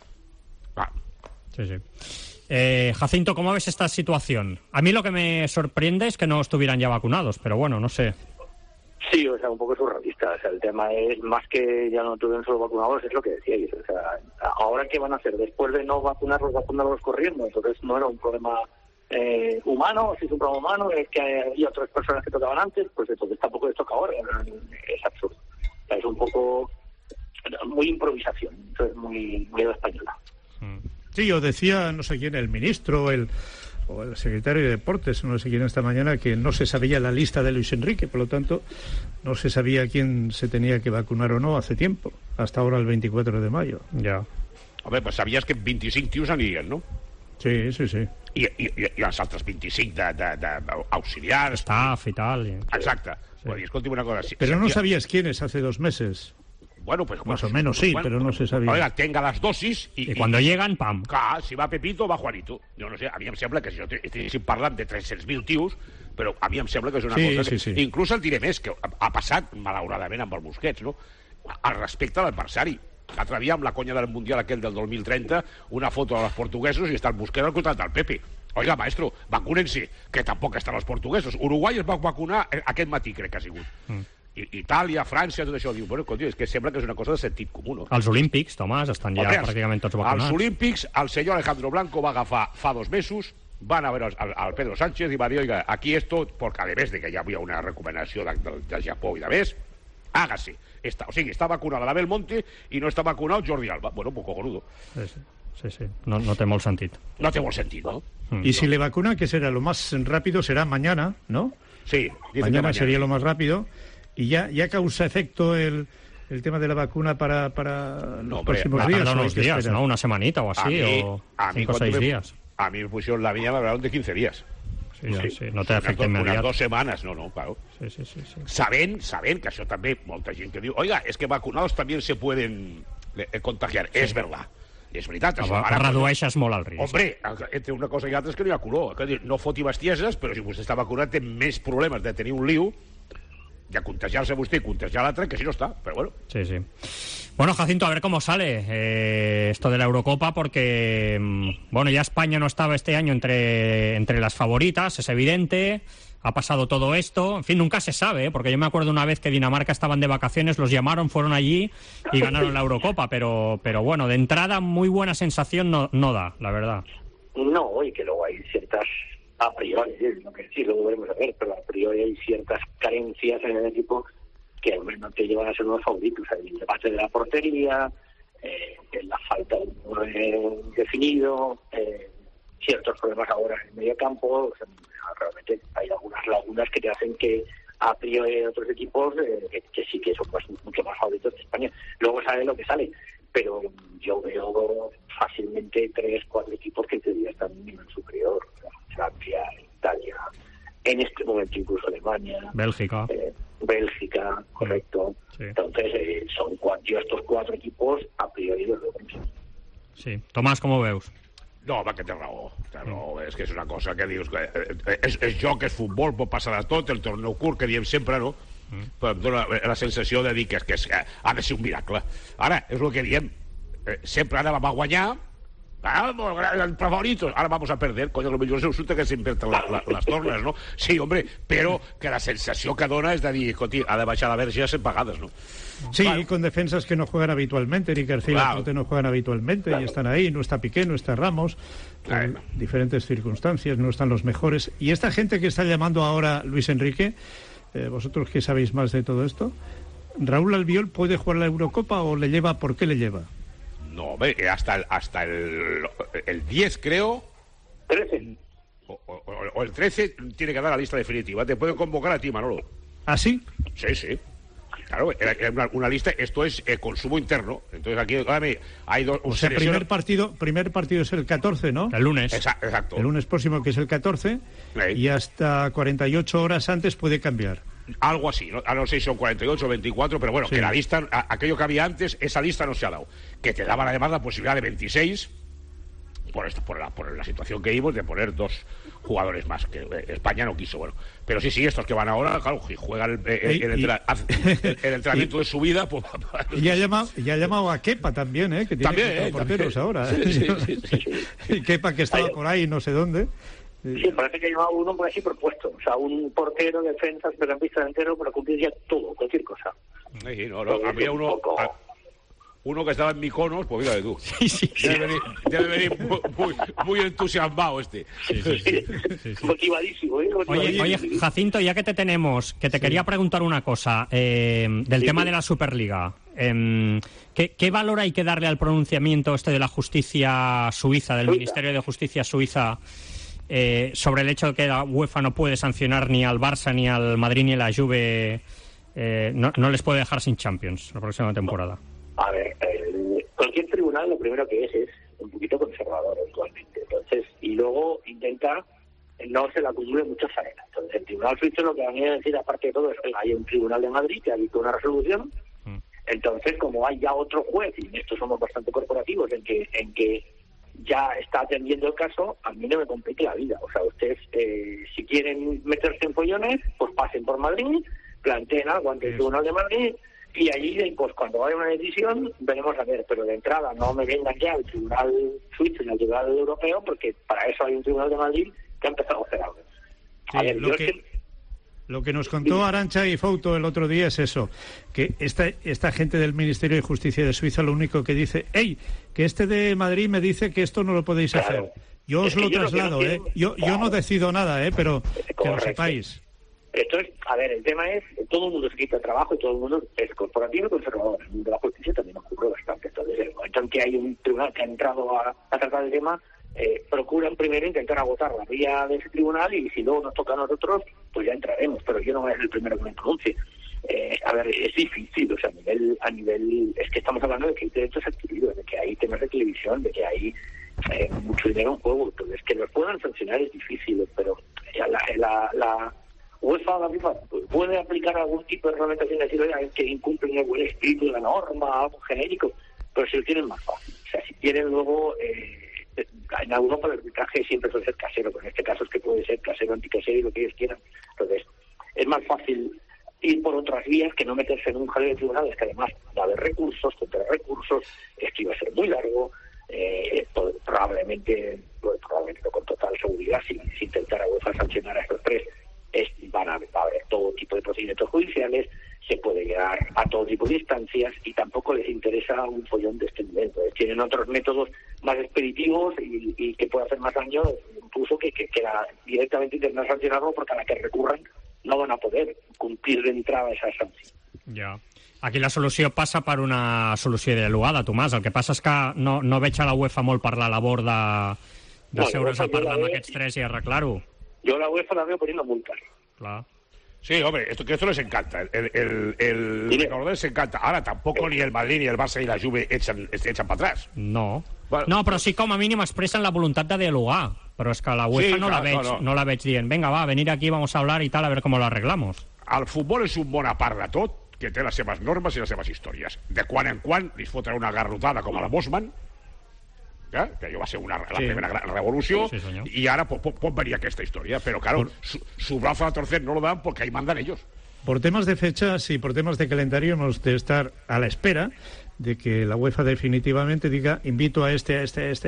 Sí. Jacinto, ¿cómo ves esta situación? A mí lo que me sorprende es que no estuvieran ya vacunados, pero bueno, no sé. Sí, o sea, un poco surrealista. O sea, el tema es más que ya no tuvieron solo vacunados, es lo que decíais. O sea, ¿ahora qué van a hacer? Después de no vacunarlos corriendo. Entonces no era un problema humano, si es un problema humano, es que había otras personas que tocaban antes, pues entonces tampoco les toca ahora. Es absurdo. O sea, es un poco muy improvisación, entonces muy de la española. Sí, yo decía, no sé quién, el ministro o el secretario de Deportes, no sé quién esta mañana, que no se sabía la lista de Luis Enrique, por lo tanto, no se sabía quién se tenía que vacunar o no hace tiempo, hasta ahora el 24 de mayo. Ya. Home, pues sabies que 25 tios anirien, no? Sí. I els altres 25 d'auxiliars... Staff i tal. Exacte. Sí. Vull dir, escolti'm una cosa... Pero no sabías quiénes hace 2 meses. Bueno, pues más o menos sí, pero no se sabía. Oiga, tenga las dosis y cuando llegan, pam. Clar, si va Pepito, va Juanito. Jo no sé, a mi em sembla que si estiguéssim parlant de 300.000 tios, però a mi em sembla que és una cosa que... Sí. Inclús el diré més, que ha passat, malauradament, amb el Busquets, no? Al respecte a l'adversari. L'altre dia, amb la conya del Mundial aquell del 2030, una foto de los portuguesos i està el Busquets al costat del Pepe. Oiga, maestro, vacúnense, que tampoc estan els portuguesos. Uruguai es va vacunar aquest matí, crec que ha sigut. Itàlia, França, tot això. Diu, bueno, és que sembla que és una cosa de sentit comú, no? Els Olímpics, Tomàs, estan ja pràcticament tots vacunats. Els Olímpics, el senyor Alejandro Blanco va agafar fa 2 mesos, van a veure al Pedro Sánchez i va dir, oiga, aquí esto, porque además de que ja havia una recomanació del Japó i de més, hágase. O sigui, està vacunada la Belmonte i no està vacunat Jordi Alba. Bueno, pues cojonudo. Sí. No té molt sentit. No té molt sentit, ¿no? Y si le vacuna, que será lo más rápido, será mañana, ¿no? Sí. Mañana sería lo más rápido. Y ya causa efecto el tema de la vacuna para los próximos días. Unos días, ¿no? Una semanita o así, o 5 o 6 días. A mí me pusieron la mía, me hablaron de 15 días. Sí, no té efecte immediat. Unes 2 setmanes, no, claro. Sí. Sabent que això també, molta gent que diu, oiga, es que vacunados también se pueden contagiar. Es verdad. És veritat, això. Ara redueixes molt el risc. Hombre, entre una cosa i altra és que no hi ha color. No foti bestieses, però si vostè està vacunat té més problemes de tenir un liu de contagiarse vostè y contagiar a la otra, que si no está, pero bueno. Sí. Bueno, Jacinto, a ver cómo sale esto de la Eurocopa, porque bueno, ya España no estaba este año entre las favoritas, es evidente, ha pasado todo esto, en fin, nunca se sabe, porque yo me acuerdo una vez que Dinamarca estaban de vacaciones, los llamaron, fueron allí y ganaron la Eurocopa, pero bueno, de entrada muy buena sensación no da, la verdad. No, y que luego hay ciertas... a priori, lo que sí, luego veremos a ver, pero a priori hay ciertas carencias en el equipo que hombre, no te llevan a ser unos favoritos. Hay el debate de la portería, la falta de un definido, ciertos problemas ahora en el medio campo. O sea, realmente hay algunas lagunas que te hacen que a priori otros equipos que sí que son mucho más favoritos de España. Luego sale lo que sale, pero yo veo fácilmente 3-4 equipos que te diría están en un nivel superior. Francia, Italia, en este momento incluso Alemania, Bélgica, correcto. Sí. Entonces son estos 4 equipos a priori los veo. Sí. Tomàs, com ho veus? No, va, que té raó. És que és una cosa que dius... És joc, és futbol, pot passar de tot, el torneu curt, que diem sempre, no? Però em dóna la sensació de dir que ha de ser un miracle. Ara, és el que diem. Sempre ara vam a guanyar, favoritos, ahora vamos a perder, coño, lo millor resulta que s'inventen les tornes, no? Sí, hombre, però que la sensació que dona és de dir, escolti, ha de baixar la verge a 100 vegades, no? Sí, claro. Con defensas que no juegan habitualmente, Eric García y Laporte no juegan habitualmente, y están ahí, no está Piqué, no está Ramos, en diferentes circunstancias, no están los mejores. Y esta gente que está llamando ahora Luis Enrique, vosotros que sabéis más de todo esto, ¿Raúl Albiol puede jugar la Eurocopa o le lleva? ¿Por qué le lleva? No, hombre, hasta el 10, creo. 13. O el 13 tiene que dar la lista definitiva. Te pueden convocar a ti, Manolo. ¿Ah, sí? Sí. Claro, era una lista, esto es consumo interno. Entonces aquí hay dos... O sea, primer partido es el 14, ¿no? El lunes. Exacto. El lunes próximo, que es el 14, y hasta 48 horas antes puede cambiar. Algo así, ¿no? No sé si son 48 o 24, pero bueno, sí. Que la lista, aquello que había antes, esa lista no se ha dado. Que te daban además la posibilidad de 26, por la situación que vimos, de poner 2 jugadores más, que España no quiso, bueno. Pero sí, estos que van ahora, claro, y juegan el entrenamiento de su vida, pues... Y ha llamado a Kepa también, que tiene también, porteros ahora. Sí. Y Kepa, que estaba por ahí, no sé dónde. Sí, parece que ha llamado uno por así propuesto. O sea, un portero, defensa, mediocampista delantero para cumplir ya todo, cualquier cosa. Sí, no, había uno que estaba en Mykonos, pues fíjate tú. Sí. Debe venir muy entusiasmado este. Sí. Motivadísimo, ¿eh? Oye, Jacinto, ya que te tenemos, que te quería preguntar una cosa del tema de la Superliga. ¿Qué valor hay que darle al pronunciamiento de la justicia suiza, del Ministerio de Justicia suiza, sobre el hecho de que la UEFA no puede sancionar ni al Barça, ni al Madrid, ni a la Juve, no les puede dejar sin Champions la próxima temporada? A ver, cualquier tribunal lo primero que es un poquito conservador actualmente. Entonces, y luego intenta no se le acumule mucha faena. Entonces, el tribunal suizo lo que va a decir, aparte de todo, es que hay un tribunal de Madrid que ha dictado una resolución. Entonces, como hay ya otro juez, y en esto somos bastante corporativos, en que ya está atendiendo el caso, a mí no me complique la vida. O sea, ustedes, si quieren meterse en follones, pues pasen por Madrid, planteen algo ante el Tribunal de Madrid, y allí, pues cuando haya una decisión, veremos a ver. Pero de entrada, no me vengan ya al Tribunal suizo y al Tribunal europeo, porque para eso hay un Tribunal de Madrid que ha empezado a hacer algo. A ver, lo que nos contó Arantxa y Fouto el otro día es eso, que esta gente del Ministerio de Justicia de Suiza lo único que dice, que este de Madrid me dice que esto no lo podéis hacer. Yo os lo traslado, yo no decido nada, pero que lo sepáis. Esto es, a ver, el tema es, todo el mundo se quita trabajo y todo el mundo es corporativo y conservador. En el mundo de la justicia también ocurre bastante. Entonces, el momento en que hay un tribunal que ha entrado a tratar el tema, procuran primero intentar agotar la vía de ese tribunal, y si luego nos toca a nosotros, pues ya entraremos, pero yo no voy a ser el primero que me pronuncie. A ver, es difícil, o sea, a nivel es que estamos hablando de que hay derechos adquiridos, de que hay temas de televisión, de que hay mucho dinero en juego. Entonces, que los puedan sancionar es difícil, pero la UEFA o la FIFA puede aplicar algún tipo de reglamentación, decir, que incumplen el buen espíritu de la norma, algo genérico, pero si lo tienen más fácil. O sea, si tienen luego... en Europa el arbitraje siempre suele ser casero, pero en este caso es que puede ser casero, anticasero y lo que ellos quieran. Entonces, es más fácil ir por otras vías que no meterse en un jaleo de tribunales, que además va a haber recursos, contra recursos, esto iba a ser muy largo, probablemente no con total seguridad, si intentara UEFA sancionar a estos tres, va a haber todo tipo de procedimientos judiciales, se puede llegar a todo tipo de instancias y tampoco les interesa un follón de este nivel. Entonces, tienen otros métodos más expeditivos y que puede hacer más daño, incluso que directamente intentar sancionarlo, porque a la que recurran no van a poder cumplir de entrada esa sanción. Ja. Aquí la solució passa per una solució dialogada, Tomàs. El que passa és que no veig a la UEFA molt per la labor de seure's a parlar amb aquests tres i arreglar-ho. Yo la UEFA la veo poniendo multas. Claro. Sí, hombre, esto les encanta. El recordar les encanta. Ahora tampoco ni el Madrid, ni el Barça, ni la Juve echan para atrás. No. Bueno. No, però sí, com a mínim expressen la voluntat de dialogar. Però és que la UEFA no la veig dient, venga, va, venir aquí, vamos a hablar y tal, a ver cómo lo arreglamos. El futbol és un món a part de tot, que té les seves normes i les seves històries. De quan en quan li fotrà una garrotada com a la Bosman, que allò va ser la primera gran revolució, y ahora pot venir aquesta història. Pero claro, su brazo a torcer no lo dan porque ahí mandan ellos. Por temas de fechas y por temas de calendario hemos de estar a la espera de que la UEFA definitivamente diga, invito a este,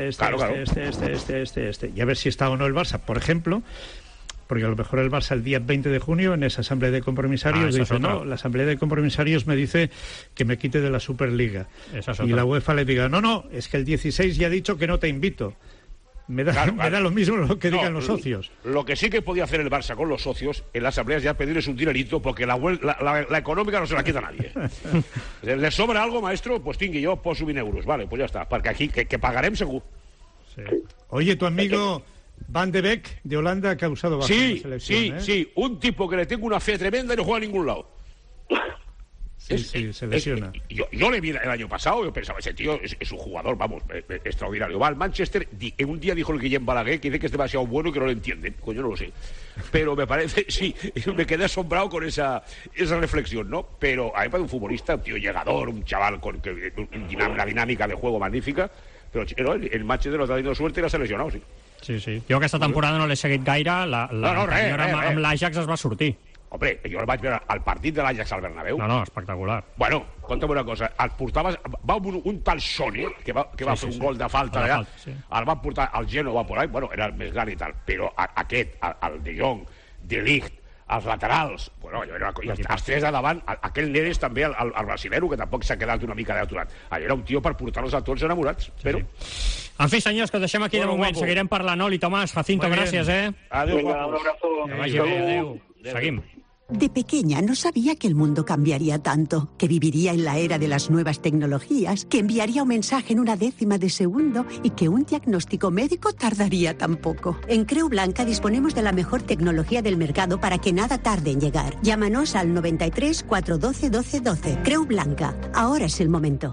y a ver si está o no el Barça, por ejemplo, porque a lo mejor el Barça el día 20 de junio en esa asamblea de compromisarios dice, no, la asamblea de compromisarios me dice que me quite de la Superliga, y la UEFA le diga, no, es que el 16 ya ha dicho que no te invito. Me da lo mismo lo que digan los socios. Lo que sí que podía hacer el Barça con los socios en las asambleas ya pedirles un dinerito, porque la económica no se la quita nadie. ¿Le sobra algo, maestro? Pues tingui, yo poso 20 euros. Vale, pues ya está. Porque aquí que pagarem segur. Sí. Oye, tu amigo Van de Beek de Holanda ha causado bastante selección. Sí, un tipo que le tengo una fe tremenda y no juega a ningún lado. Sí, se lesiona. Yo le vi el año pasado, yo pensaba, ese tío es un jugador, vamos, extraordinario. Va al Manchester, un día dijo el Guillem Balaguer que dice que es demasiado bueno y que no lo entienden. Pues yo no lo sé. Pero me parece, sí, me quedé asombrado con esa reflexión, ¿no? Pero a mí me parece un futbolista, un tío llegador, un chaval con una dinámica de juego magnífica, però el Manchester no ha tenido suerte i l'ha seleccionat, sí. Sí. Jo aquesta temporada no l'he seguit gaire, amb l'Ajax es va sortir. Hombre, jo el vaig veure al partit de l'Ajax al Bernabéu. No, espectacular. Bueno, conta'm una cosa, el portaves, va un tal Sone, que va fer un gol de falta allà, el van portar al Genoa por ahí, bueno, era el més gran i tal, però aquest, el De Jong, De Ligt, els laterals, bueno, els tres de davant, aquell Neres també, el brasilero, que tampoc s'ha quedat una mica d'aturat. Allò era un tio per portar-los a tots enamorats, però... En fi, senyors, que ho deixem aquí de moment. Seguirem parlant. Oli, Tomàs, Jacinto, gràcies, Adéu, un abrazo. Que vagi bé, adéu. Seguim. De pequeña no sabía que el mundo cambiaría tanto, que viviría en la era de las nuevas tecnologías, que enviaría un mensaje en una décima de segundo y que un diagnóstico médico tardaría tan poco. En Creu Blanca disponemos de la mejor tecnología del mercado para que nada tarde en llegar. Llámanos al 93 412 12 12. Creu Blanca. Ahora es el momento.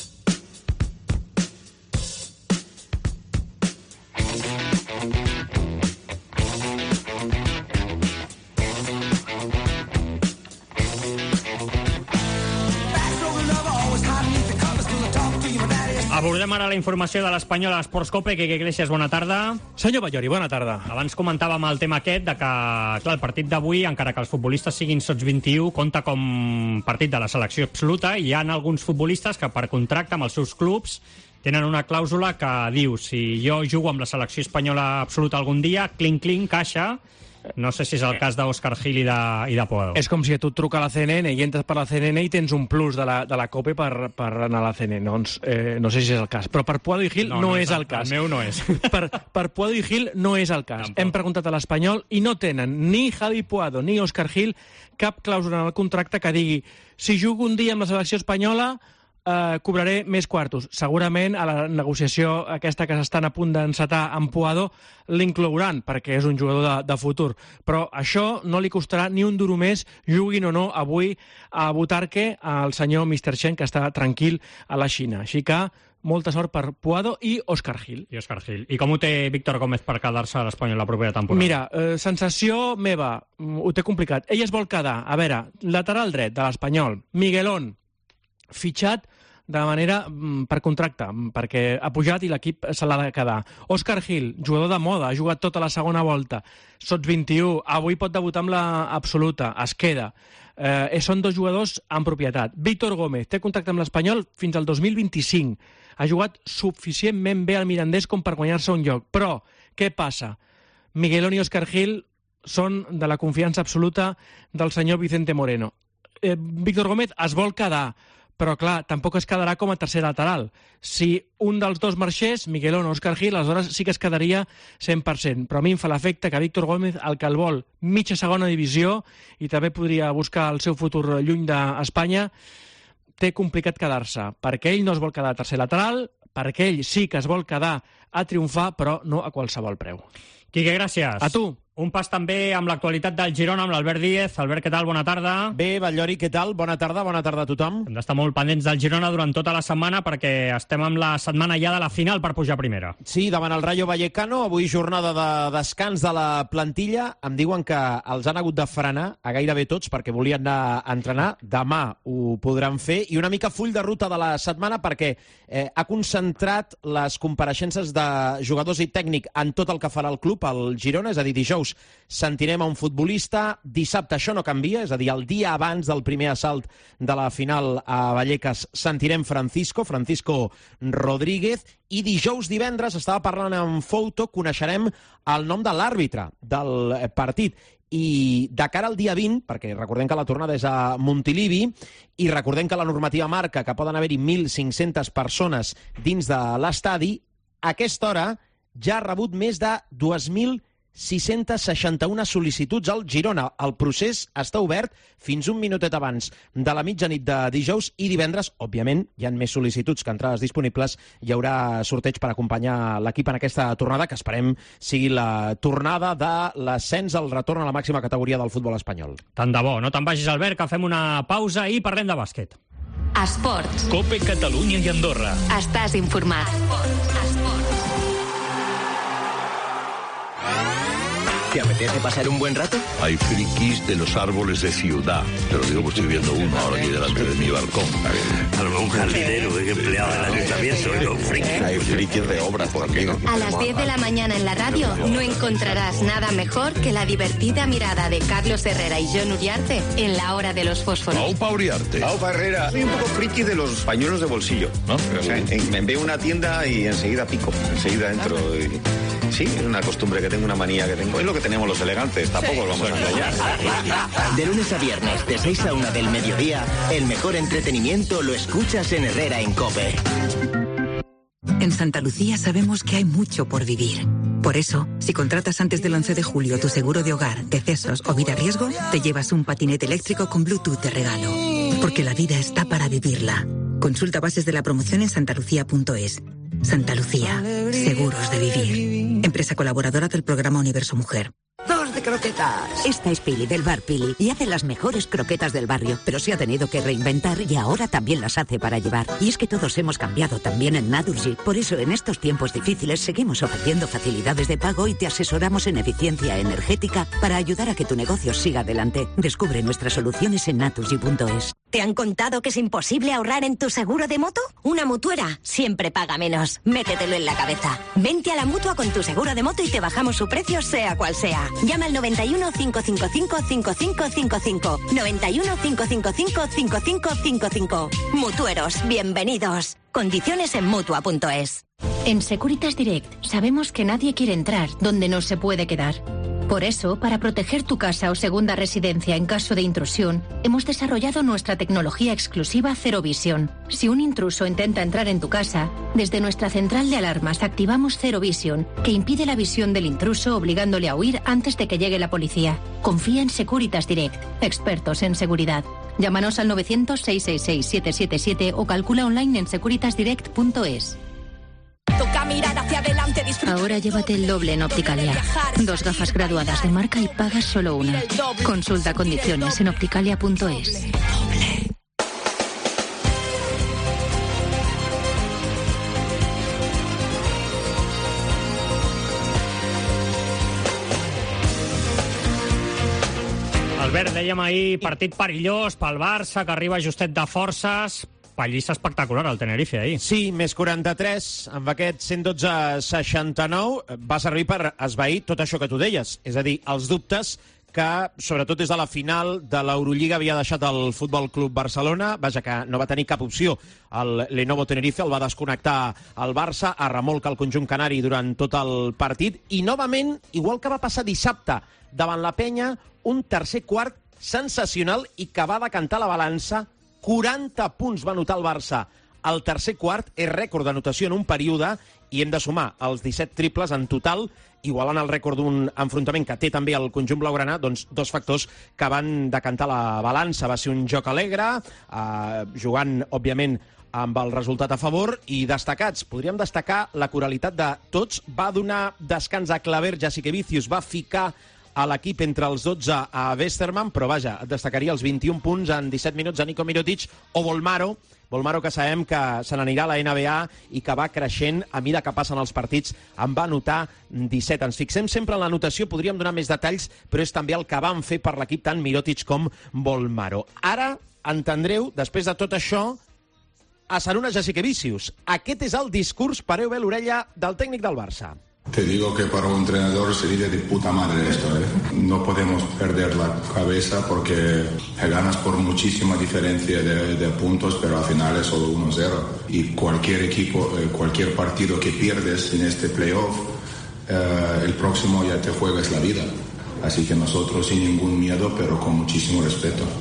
Abordem ara la informació de l'Espanyol a l'Esports Cope. Quique Iglesias, bona tarda. Senyor Ballori, bona tarda. Abans comentàvem el tema aquest de que, clar, el partit d'avui, encara que els futbolistes siguin sots 21, compta com partit de la selecció absoluta i hi ha alguns futbolistes que per contracte amb els seus clubs tenen una clàusula que diu si jo jugo amb la selecció espanyola absoluta algun dia, clinc, caixa. No sé si és el cas d'Òscar Gil i de Puado. És com si a tu et truca la CNN i entres per la CNN i tens un plus de la COPE per anar a la CNN. Doncs no sé si és el cas. Però per Puado i Gil no és el cas. El meu no és. Per Puado i Gil no és el cas. Hem preguntat a l'Espanyol i no tenen ni Javi Puado ni Òscar Gil cap clàusula en el contracte que digui si jugo un dia amb la selecció espanyola cobraré més quartos. Segurament a la negociació aquesta que s'estan a punt d'encetar amb Puado l'inclouran, perquè és un jugador de futur. Però això no li costarà ni un duro més, juguin o no avui a Butarque al senyor Mr. Chen, que està tranquil a la Xina. Així que molta sort per Puado i Òscar Gil. I com ho té Víctor Gómez per quedar-se a l'Espanyol la propera temporada? Mira, sensació meva, ho té complicat. Ell es vol quedar, a veure, lateral dret de l'Espanyol, Miguelón, fitxat de manera per contracte, perquè ha pujat i l'equip se l'ha de quedar. Òscar Gil, jugador de moda, ha jugat tota la segona volta, sots 21, avui pot debutar amb la absoluta, es queda. Són dos jugadors en propietat. Víctor Gómez té contracte amb l'Espanyol fins al 2025. Ha jugat suficientment bé al Mirandés com per guanyar-se un lloc. Però, què passa? Miguelón i Òscar Gil són de la confiança absoluta del senyor Vicente Moreno. Víctor Gómez es vol quedar, però clar, tampoc es quedarà com a tercer lateral. Si un dels dos marxés, Miguelón o Òscar Gil, aleshores sí que es quedaria 100%. Però a mi em fa l'efecte que Víctor Gómez, el que el vol mitja segona divisió, i també podria buscar el seu futur lluny d'Espanya, té complicat quedar-se, perquè ell no es vol quedar a tercer lateral, perquè ell sí que es vol quedar a triomfar, però no a qualsevol preu. Quique, gràcies. A tu. Un pas també amb l'actualitat del Girona, amb l'Albert Díez. Albert, què tal? Bona tarda. Bé, Ballori, què tal? Bona tarda a tothom. Hem d'estar molt pendents del Girona durant tota la setmana perquè estem amb la setmana ja de la final per pujar a primera. Sí, davant el Rayo Vallecano, avui jornada de descans de la plantilla. Em diuen que els han hagut de frenar a gairebé tots perquè volien anar a entrenar. Demà ho podran fer. I una mica full de ruta de la setmana perquè ha concentrat les compareixences de jugadors i tècnic en tot el que farà el club, el Girona, és a dir, dijous sentirem a un futbolista, dissabte això no canvia, és a dir, el dia abans del primer assalt de la final a Vallecas sentirem Francisco Rodríguez, i dijous, divendres, estava parlant amb Fouto, coneixerem el nom de l'àrbitre del partit. I de cara al dia 20, perquè recordem que la tornada és a Montilivi, i recordem que la normativa marca que poden haver-hi 1.500 persones dins de l'estadi, a aquesta hora ja ha rebut més de 2.000 661 sol·licituds al Girona. El procés està obert fins un minutet abans de la mitjanit de dijous i divendres. Òbviament, hi ha més sol·licituds que entrades disponibles. Hi haurà sorteig per acompanyar l'equip en aquesta tornada, que esperem sigui la tornada de l'ascens al retorn a la màxima categoria del futbol espanyol. Tant de bo. No te'n vagis, Albert, que fem una pausa i parlem de bàsquet. Esports. Cope Catalunya i Andorra. Estàs informat. ¿Te apetece pasar un buen rato? Hay frikis de los árboles de ciudad. Te lo digo porque estoy viendo uno ahora aquí delante de mi balcón. A lo mejor un jardinero, empleado del ayuntamiento, un friki. Hay frikis de obras por aquí. A las 10 de la mañana en la radio no encontrarás nada mejor que la divertida mirada de Carlos Herrera y Jon Uriarte en La Hora de los Fósforos. Aupa Uriarte. Aupa Herrera. Soy un poco friki de los pañuelos de bolsillo, ¿no? O sea, me veo una tienda y enseguida pico, enseguida entro. Sí, es una costumbre que tengo, una manía que tengo. Es lo que tenemos los elegantes, tampoco os vamos a engañar. De lunes a viernes, de 6 a 1 del mediodía, el mejor entretenimiento lo escuchas en Herrera en COPE. En Santa Lucía sabemos que hay mucho por vivir. Por eso, si contratas antes del 11 de julio tu seguro de hogar, decesos o vida riesgo, te llevas un patinete eléctrico con Bluetooth de regalo. Porque la vida está para vivirla. Consulta bases de la promoción en santalucía.es. Santa Lucía, seguros de vivir. Empresa colaboradora del programa Universo Mujer. 2 de croquetas. Esta es Pili del bar Pili y hace las mejores croquetas del barrio, pero se ha tenido que reinventar y ahora también las hace para llevar. Y es que todos hemos cambiado también en Naturgy. Por eso en estos tiempos difíciles seguimos ofreciendo facilidades de pago y te asesoramos en eficiencia energética para ayudar a que tu negocio siga adelante. Descubre nuestras soluciones en naturgy.es. ¿Te han contado que es imposible ahorrar en tu seguro de moto? Una mutuera siempre paga menos. Métetelo en la cabeza. Vente a la Mutua con tu seguro de moto y te bajamos su precio sea cual sea. Llama al 91 555 5555. 91 555 5555. Mutueros, bienvenidos. Condiciones en Mutua.es. En Securitas Direct sabemos que nadie quiere entrar donde no se puede quedar. Por eso, para proteger tu casa o segunda residencia en caso de intrusión, hemos desarrollado nuestra tecnología exclusiva Zero Vision. Si un intruso intenta entrar en tu casa, desde nuestra central de alarmas activamos Zero Vision, que impide la visión del intruso obligándole a huir antes de que llegue la policía. Confía en Securitas Direct, expertos en seguridad. Llámanos al 900-666-777 o calcula online en securitasdirect.es. Toca mirar hacia adelante, disfruta. Ahora llévate el doble en Opticalia. 2 gafas graduadas de marca y pagas solo una. Consulta condiciones en opticalia.es. Albert, dèiem ahir, partit perillós pel Barça, que arriba justet de forces. Pallissa espectacular al Tenerife ahir. Sí, més 43, amb aquest 112-69, va servir per esvair tot això que tu deies. És a dir, els dubtes que, sobretot des de la final de l'Eurolliga, havia deixat el Futbol Club Barcelona. Vaja, que no va tenir cap opció. El Lenovo Tenerife el va desconnectar al Barça, a remolc al conjunt canari durant tot el partit. I, novament, igual que va passar dissabte davant la Penya, un tercer quart sensacional i que va decantar la balança. 40 punts va anotar el Barça al tercer quart, és rècord d'anotació en un període, i hem de sumar els 17 triples en total, igualant el rècord d'un enfrontament que té també el conjunt blaugrana, doncs 2 factors que van decantar la balança. Va ser un joc alegre, jugant, òbviament, amb el resultat a favor, i destacats. Podríem destacar la coralitat de tots. Va donar descans a Claver, Jasikevičius va ficar a l'equip entre els 12 a Westerman, però vaja, destacaria els 21 punts en 17 minuts a Niko Mirotic o Bolmaro, que sabem que se n'anirà a la NBA i que va creixent a mida que passen els partits. En va anotar 17. Ens fixem sempre en l'anotació, podríem donar més detalls, però és també el que van fer per l'equip tant Mirotic com Bolmaro. Ara entendreu, després de tot això, a Sarunas Jasikevičius. Aquest és el discurs, pareu bé l'orella, del tècnic del Barça. Te digo que para un entrenador sería de puta madre esto, ¿eh? No podemos perder la cabeza porque ganas por muchísima diferencia de puntos, pero al final es solo 1-0. Y cualquier equipo, cualquier partido que pierdes en este playoff, el próximo ya te juegas la vida. Así que nosotros sin ningún miedo, pero con muchísimo respeto.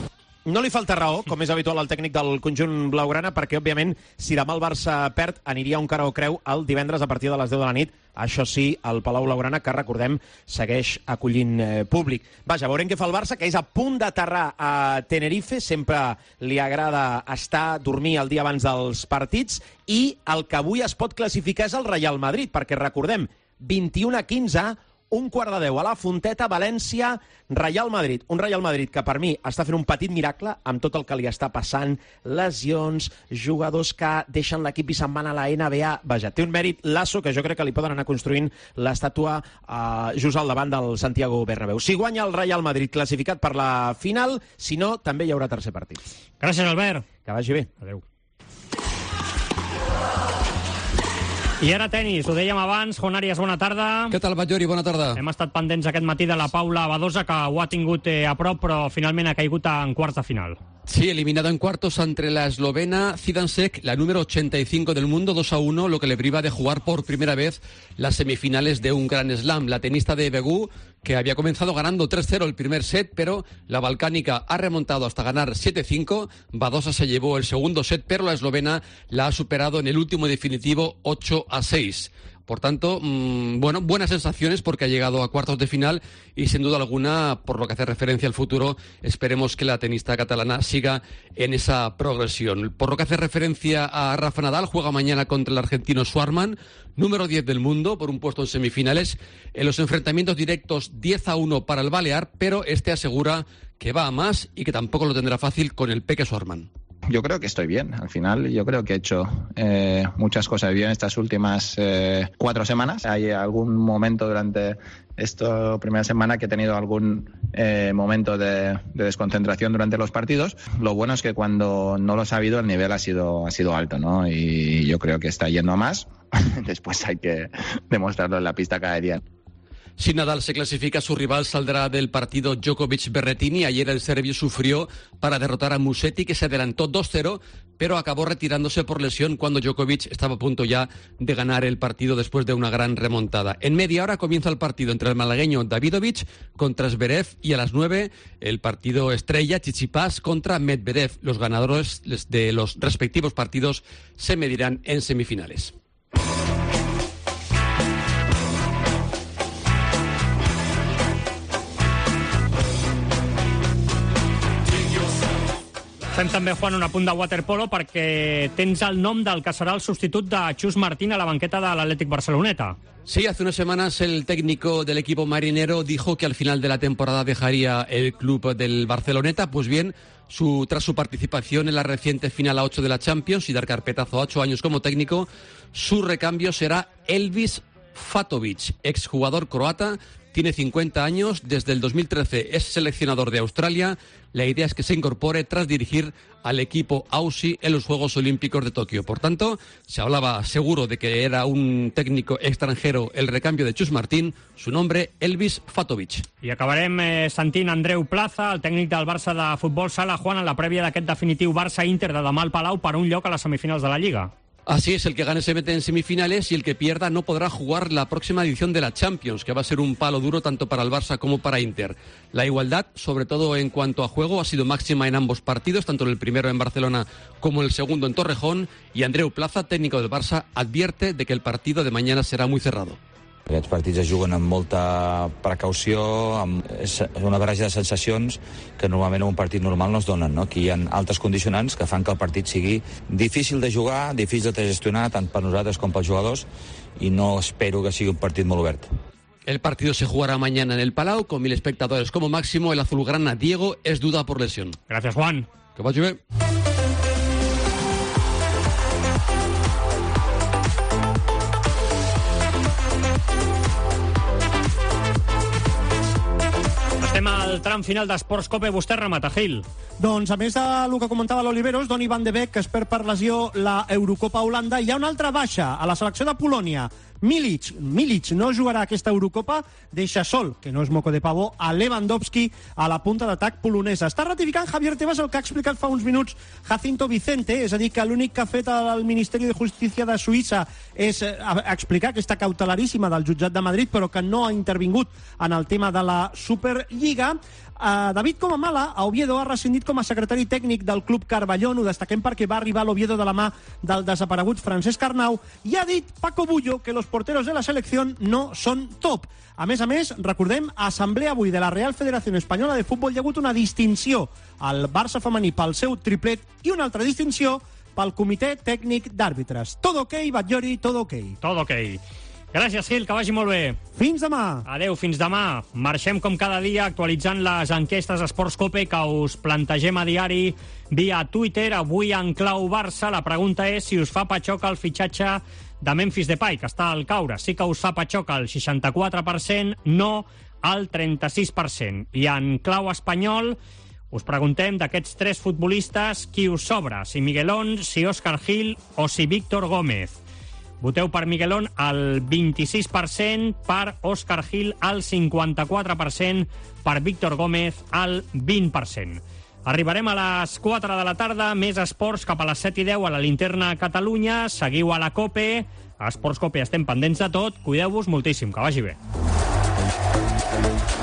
No li falta raó, com és habitual al tècnic del conjunt blaugrana, perquè, òbviament, si demà el Barça perd, aniria un cara o creu el divendres a partir de les 10 de la nit. Això sí, al Palau Blaugrana, que, recordem, segueix acollint públic. Vaja, veurem què fa el Barça, que és a punt d'aterrar a Tenerife. Sempre li agrada dormir el dia abans dels partits. I el que avui es pot classificar és el Real Madrid, perquè, recordem, 21-15, 1:15 a la Fonteta, València, Real Madrid. Un Real Madrid que per mi està fent un petit miracle amb tot el que li està passant, lesions, jugadors que deixen l'equip i se'n van a la NBA. Vaja, té un mèrit Lasso que jo crec que li poden anar construint l'estàtua just al davant del Santiago Bernabéu. Si guanya el Real Madrid classificat per la final, si no, també hi haurà tercer partit. Gràcies, Albert. Que vagi bé. Adéu. I ara tenis, ho dèiem abans. Juan Arias, bona tarda. Què tal, Batllori? Bona tarda. Hem estat pendents aquest matí de la Paula Badosa, que ho ha tingut a prop, però finalment ha caigut en quarts de final. Sí, eliminado en cuartos entre la eslovena Zidansek, la número 85 del mundo, 2-1, lo que le priva de jugar por primera vez las semifinales de un Grand Slam. La tenista de Begú, que había comenzado ganando 3-0 el primer set, pero la balcánica ha remontado hasta ganar 7-5. Badosa se llevó el segundo set, pero la eslovena la ha superado en el último definitivo 8-6. Por tanto, bueno, buenas sensaciones porque ha llegado a cuartos de final y sin duda alguna, por lo que hace referencia al futuro, esperemos que la tenista catalana siga en esa progresión. Por lo que hace referencia a Rafa Nadal, juega mañana contra el argentino Schwarman, número 10 del mundo, por un puesto en semifinales. En los enfrentamientos directos 10-1 para el balear, pero este asegura que va a más y que tampoco lo tendrá fácil con el Peque Schwarman. Yo creo que estoy bien. Al final, yo creo que he hecho muchas cosas bien estas últimas 4 semanas. Hay algún momento durante esta primera semana que he tenido algún momento de desconcentración durante los partidos. Lo bueno es que cuando no los ha habido, el nivel ha sido alto, ¿no? Y yo creo que está yendo a más. Después hay que demostrarlo en la pista cada día. Si Nadal se clasifica, su rival saldrá del partido Djokovic-Berrettini. Ayer el serbio sufrió para derrotar a Musetti, que se adelantó 2-0, pero acabó retirándose por lesión cuando Djokovic estaba a punto ya de ganar el partido después de una gran remontada. En media hora comienza el partido entre el malagueño Davidovich contra Zverev y a las 9 el partido estrella Tsitsipas contra Medvedev. Los ganadores de los respectivos partidos se medirán en semifinales. Fem també, Juan, un apunt de waterpolo perquè tens el nom del que serà el substitut de Chus Martín a la banqueta de l'Atlètic Barceloneta. Sí, hace unas semanas el técnico del equipo marinero dijo que al final de la temporada dejaría el club del Barceloneta. Pues bien, tras su participación en la reciente final a 8 de la Champions y dar carpetazo a 8 años como técnico, su recambio será Elvis Fatovic, exjugador croata. Tiene 50 años, desde el 2013 es seleccionador de Australia. La idea es que se incorpore tras dirigir al equipo Aussie en los Juegos Olímpicos de Tokio. Por tanto, se hablaba seguro de que era un técnico extranjero el recambio de Chus Martín. Su nombre, Elvis Fatovic. I acabarem sentint Andreu Plaza, el tècnic del Barça de futbol sala, Juan, en la prèvia d'aquest definitiu Barça-Inter de demà al Palau per un lloc a les semifinals de la Lliga. Así es, el que gane se mete en semifinales y el que pierda no podrá jugar la próxima edición de la Champions, que va a ser un palo duro tanto para el Barça como para Inter. La igualdad, sobre todo en cuanto a juego, ha sido máxima en ambos partidos, tanto en el primero en Barcelona como en el segundo en Torrejón, y Andreu Plaza, técnico del Barça, advierte de que el partido de mañana será muy cerrado. Aquests partits es juguen amb molta precaució, és una barreja de sensacions que normalment en un partit normal no es donen, no? Aquí hi ha altres condicionants que fan que el partit sigui difícil de jugar, difícil de gestionar, tant per nosaltres com pels jugadors, i no espero que sigui un partit molt obert. El partido se jugará mañana en el Palau, con 1.000 espectadores como máximo. El azulgrana Diego es duda por lesión. Gracias, Juan. Que vagi bé. Estem al tram final d'Esports Cope. Vostè remata, Gil. Doncs, a més del que comentava l'Oliveros, Donny van de Beek, que es perd per lesió la Eurocopa a Holanda, hi ha una altra baixa a la selecció de Polònia. Milic no jugarà aquesta Eurocopa, deixa sol, que no és moco de pavó, a Lewandowski a la punta d'atac polonesa. Està ratificant Javier Tebas el que ha explicat fa uns minuts Jacinto Vicente, és a dir, que l'únic que ha fet el Ministeri de Justícia de Suïssa és explicar aquesta cautelaríssima del jutjat de Madrid, però que no ha intervingut en el tema de la Superliga. David Comamala a Oviedo ha rescindit com a secretari tècnic del Club Carballón, ho destaquem perquè va arribar a l'Oviedo de la mà del desaparegut Francesc Arnau, i ha dit Paco Bullo que los porteros de la selección no són top. A més, recordem, assemblea avui de la Real Federació Espanyola de Futbol. Hi ha hagut una distinció al Barça femení pel seu triplet i una altra distinció pel comitè tècnic d'àrbitres. Todo ok, Batllori, todo ok. Todo ok. Gràcies, Gil, que vagi molt bé. Fins demà. Adeu, fins demà. Marxem com cada dia actualitzant les enquestes Esports Cope que us plantegem a diari via Twitter. Avui en clau Barça la pregunta és si us fa patxoc el fitxatge de Memphis Depay, que està al caure. Sí que us fa patxoc el 64%, no el 36%. I en clau espanyol us preguntem d'aquests tres futbolistes qui us sobra, si Miguelón, si Óscar Gil o si Víctor Gómez. Voteu per Miguelón al 26%, per Óscar Gil al 54%, per Víctor Gómez al 20%. Arribarem a les 4 de la tarda, més esports cap a les 7:10 a la Linterna Catalunya. Seguiu a la COPE. A Esports Cope estem pendents de tot. Cuideu-vos moltíssim, que vagi bé.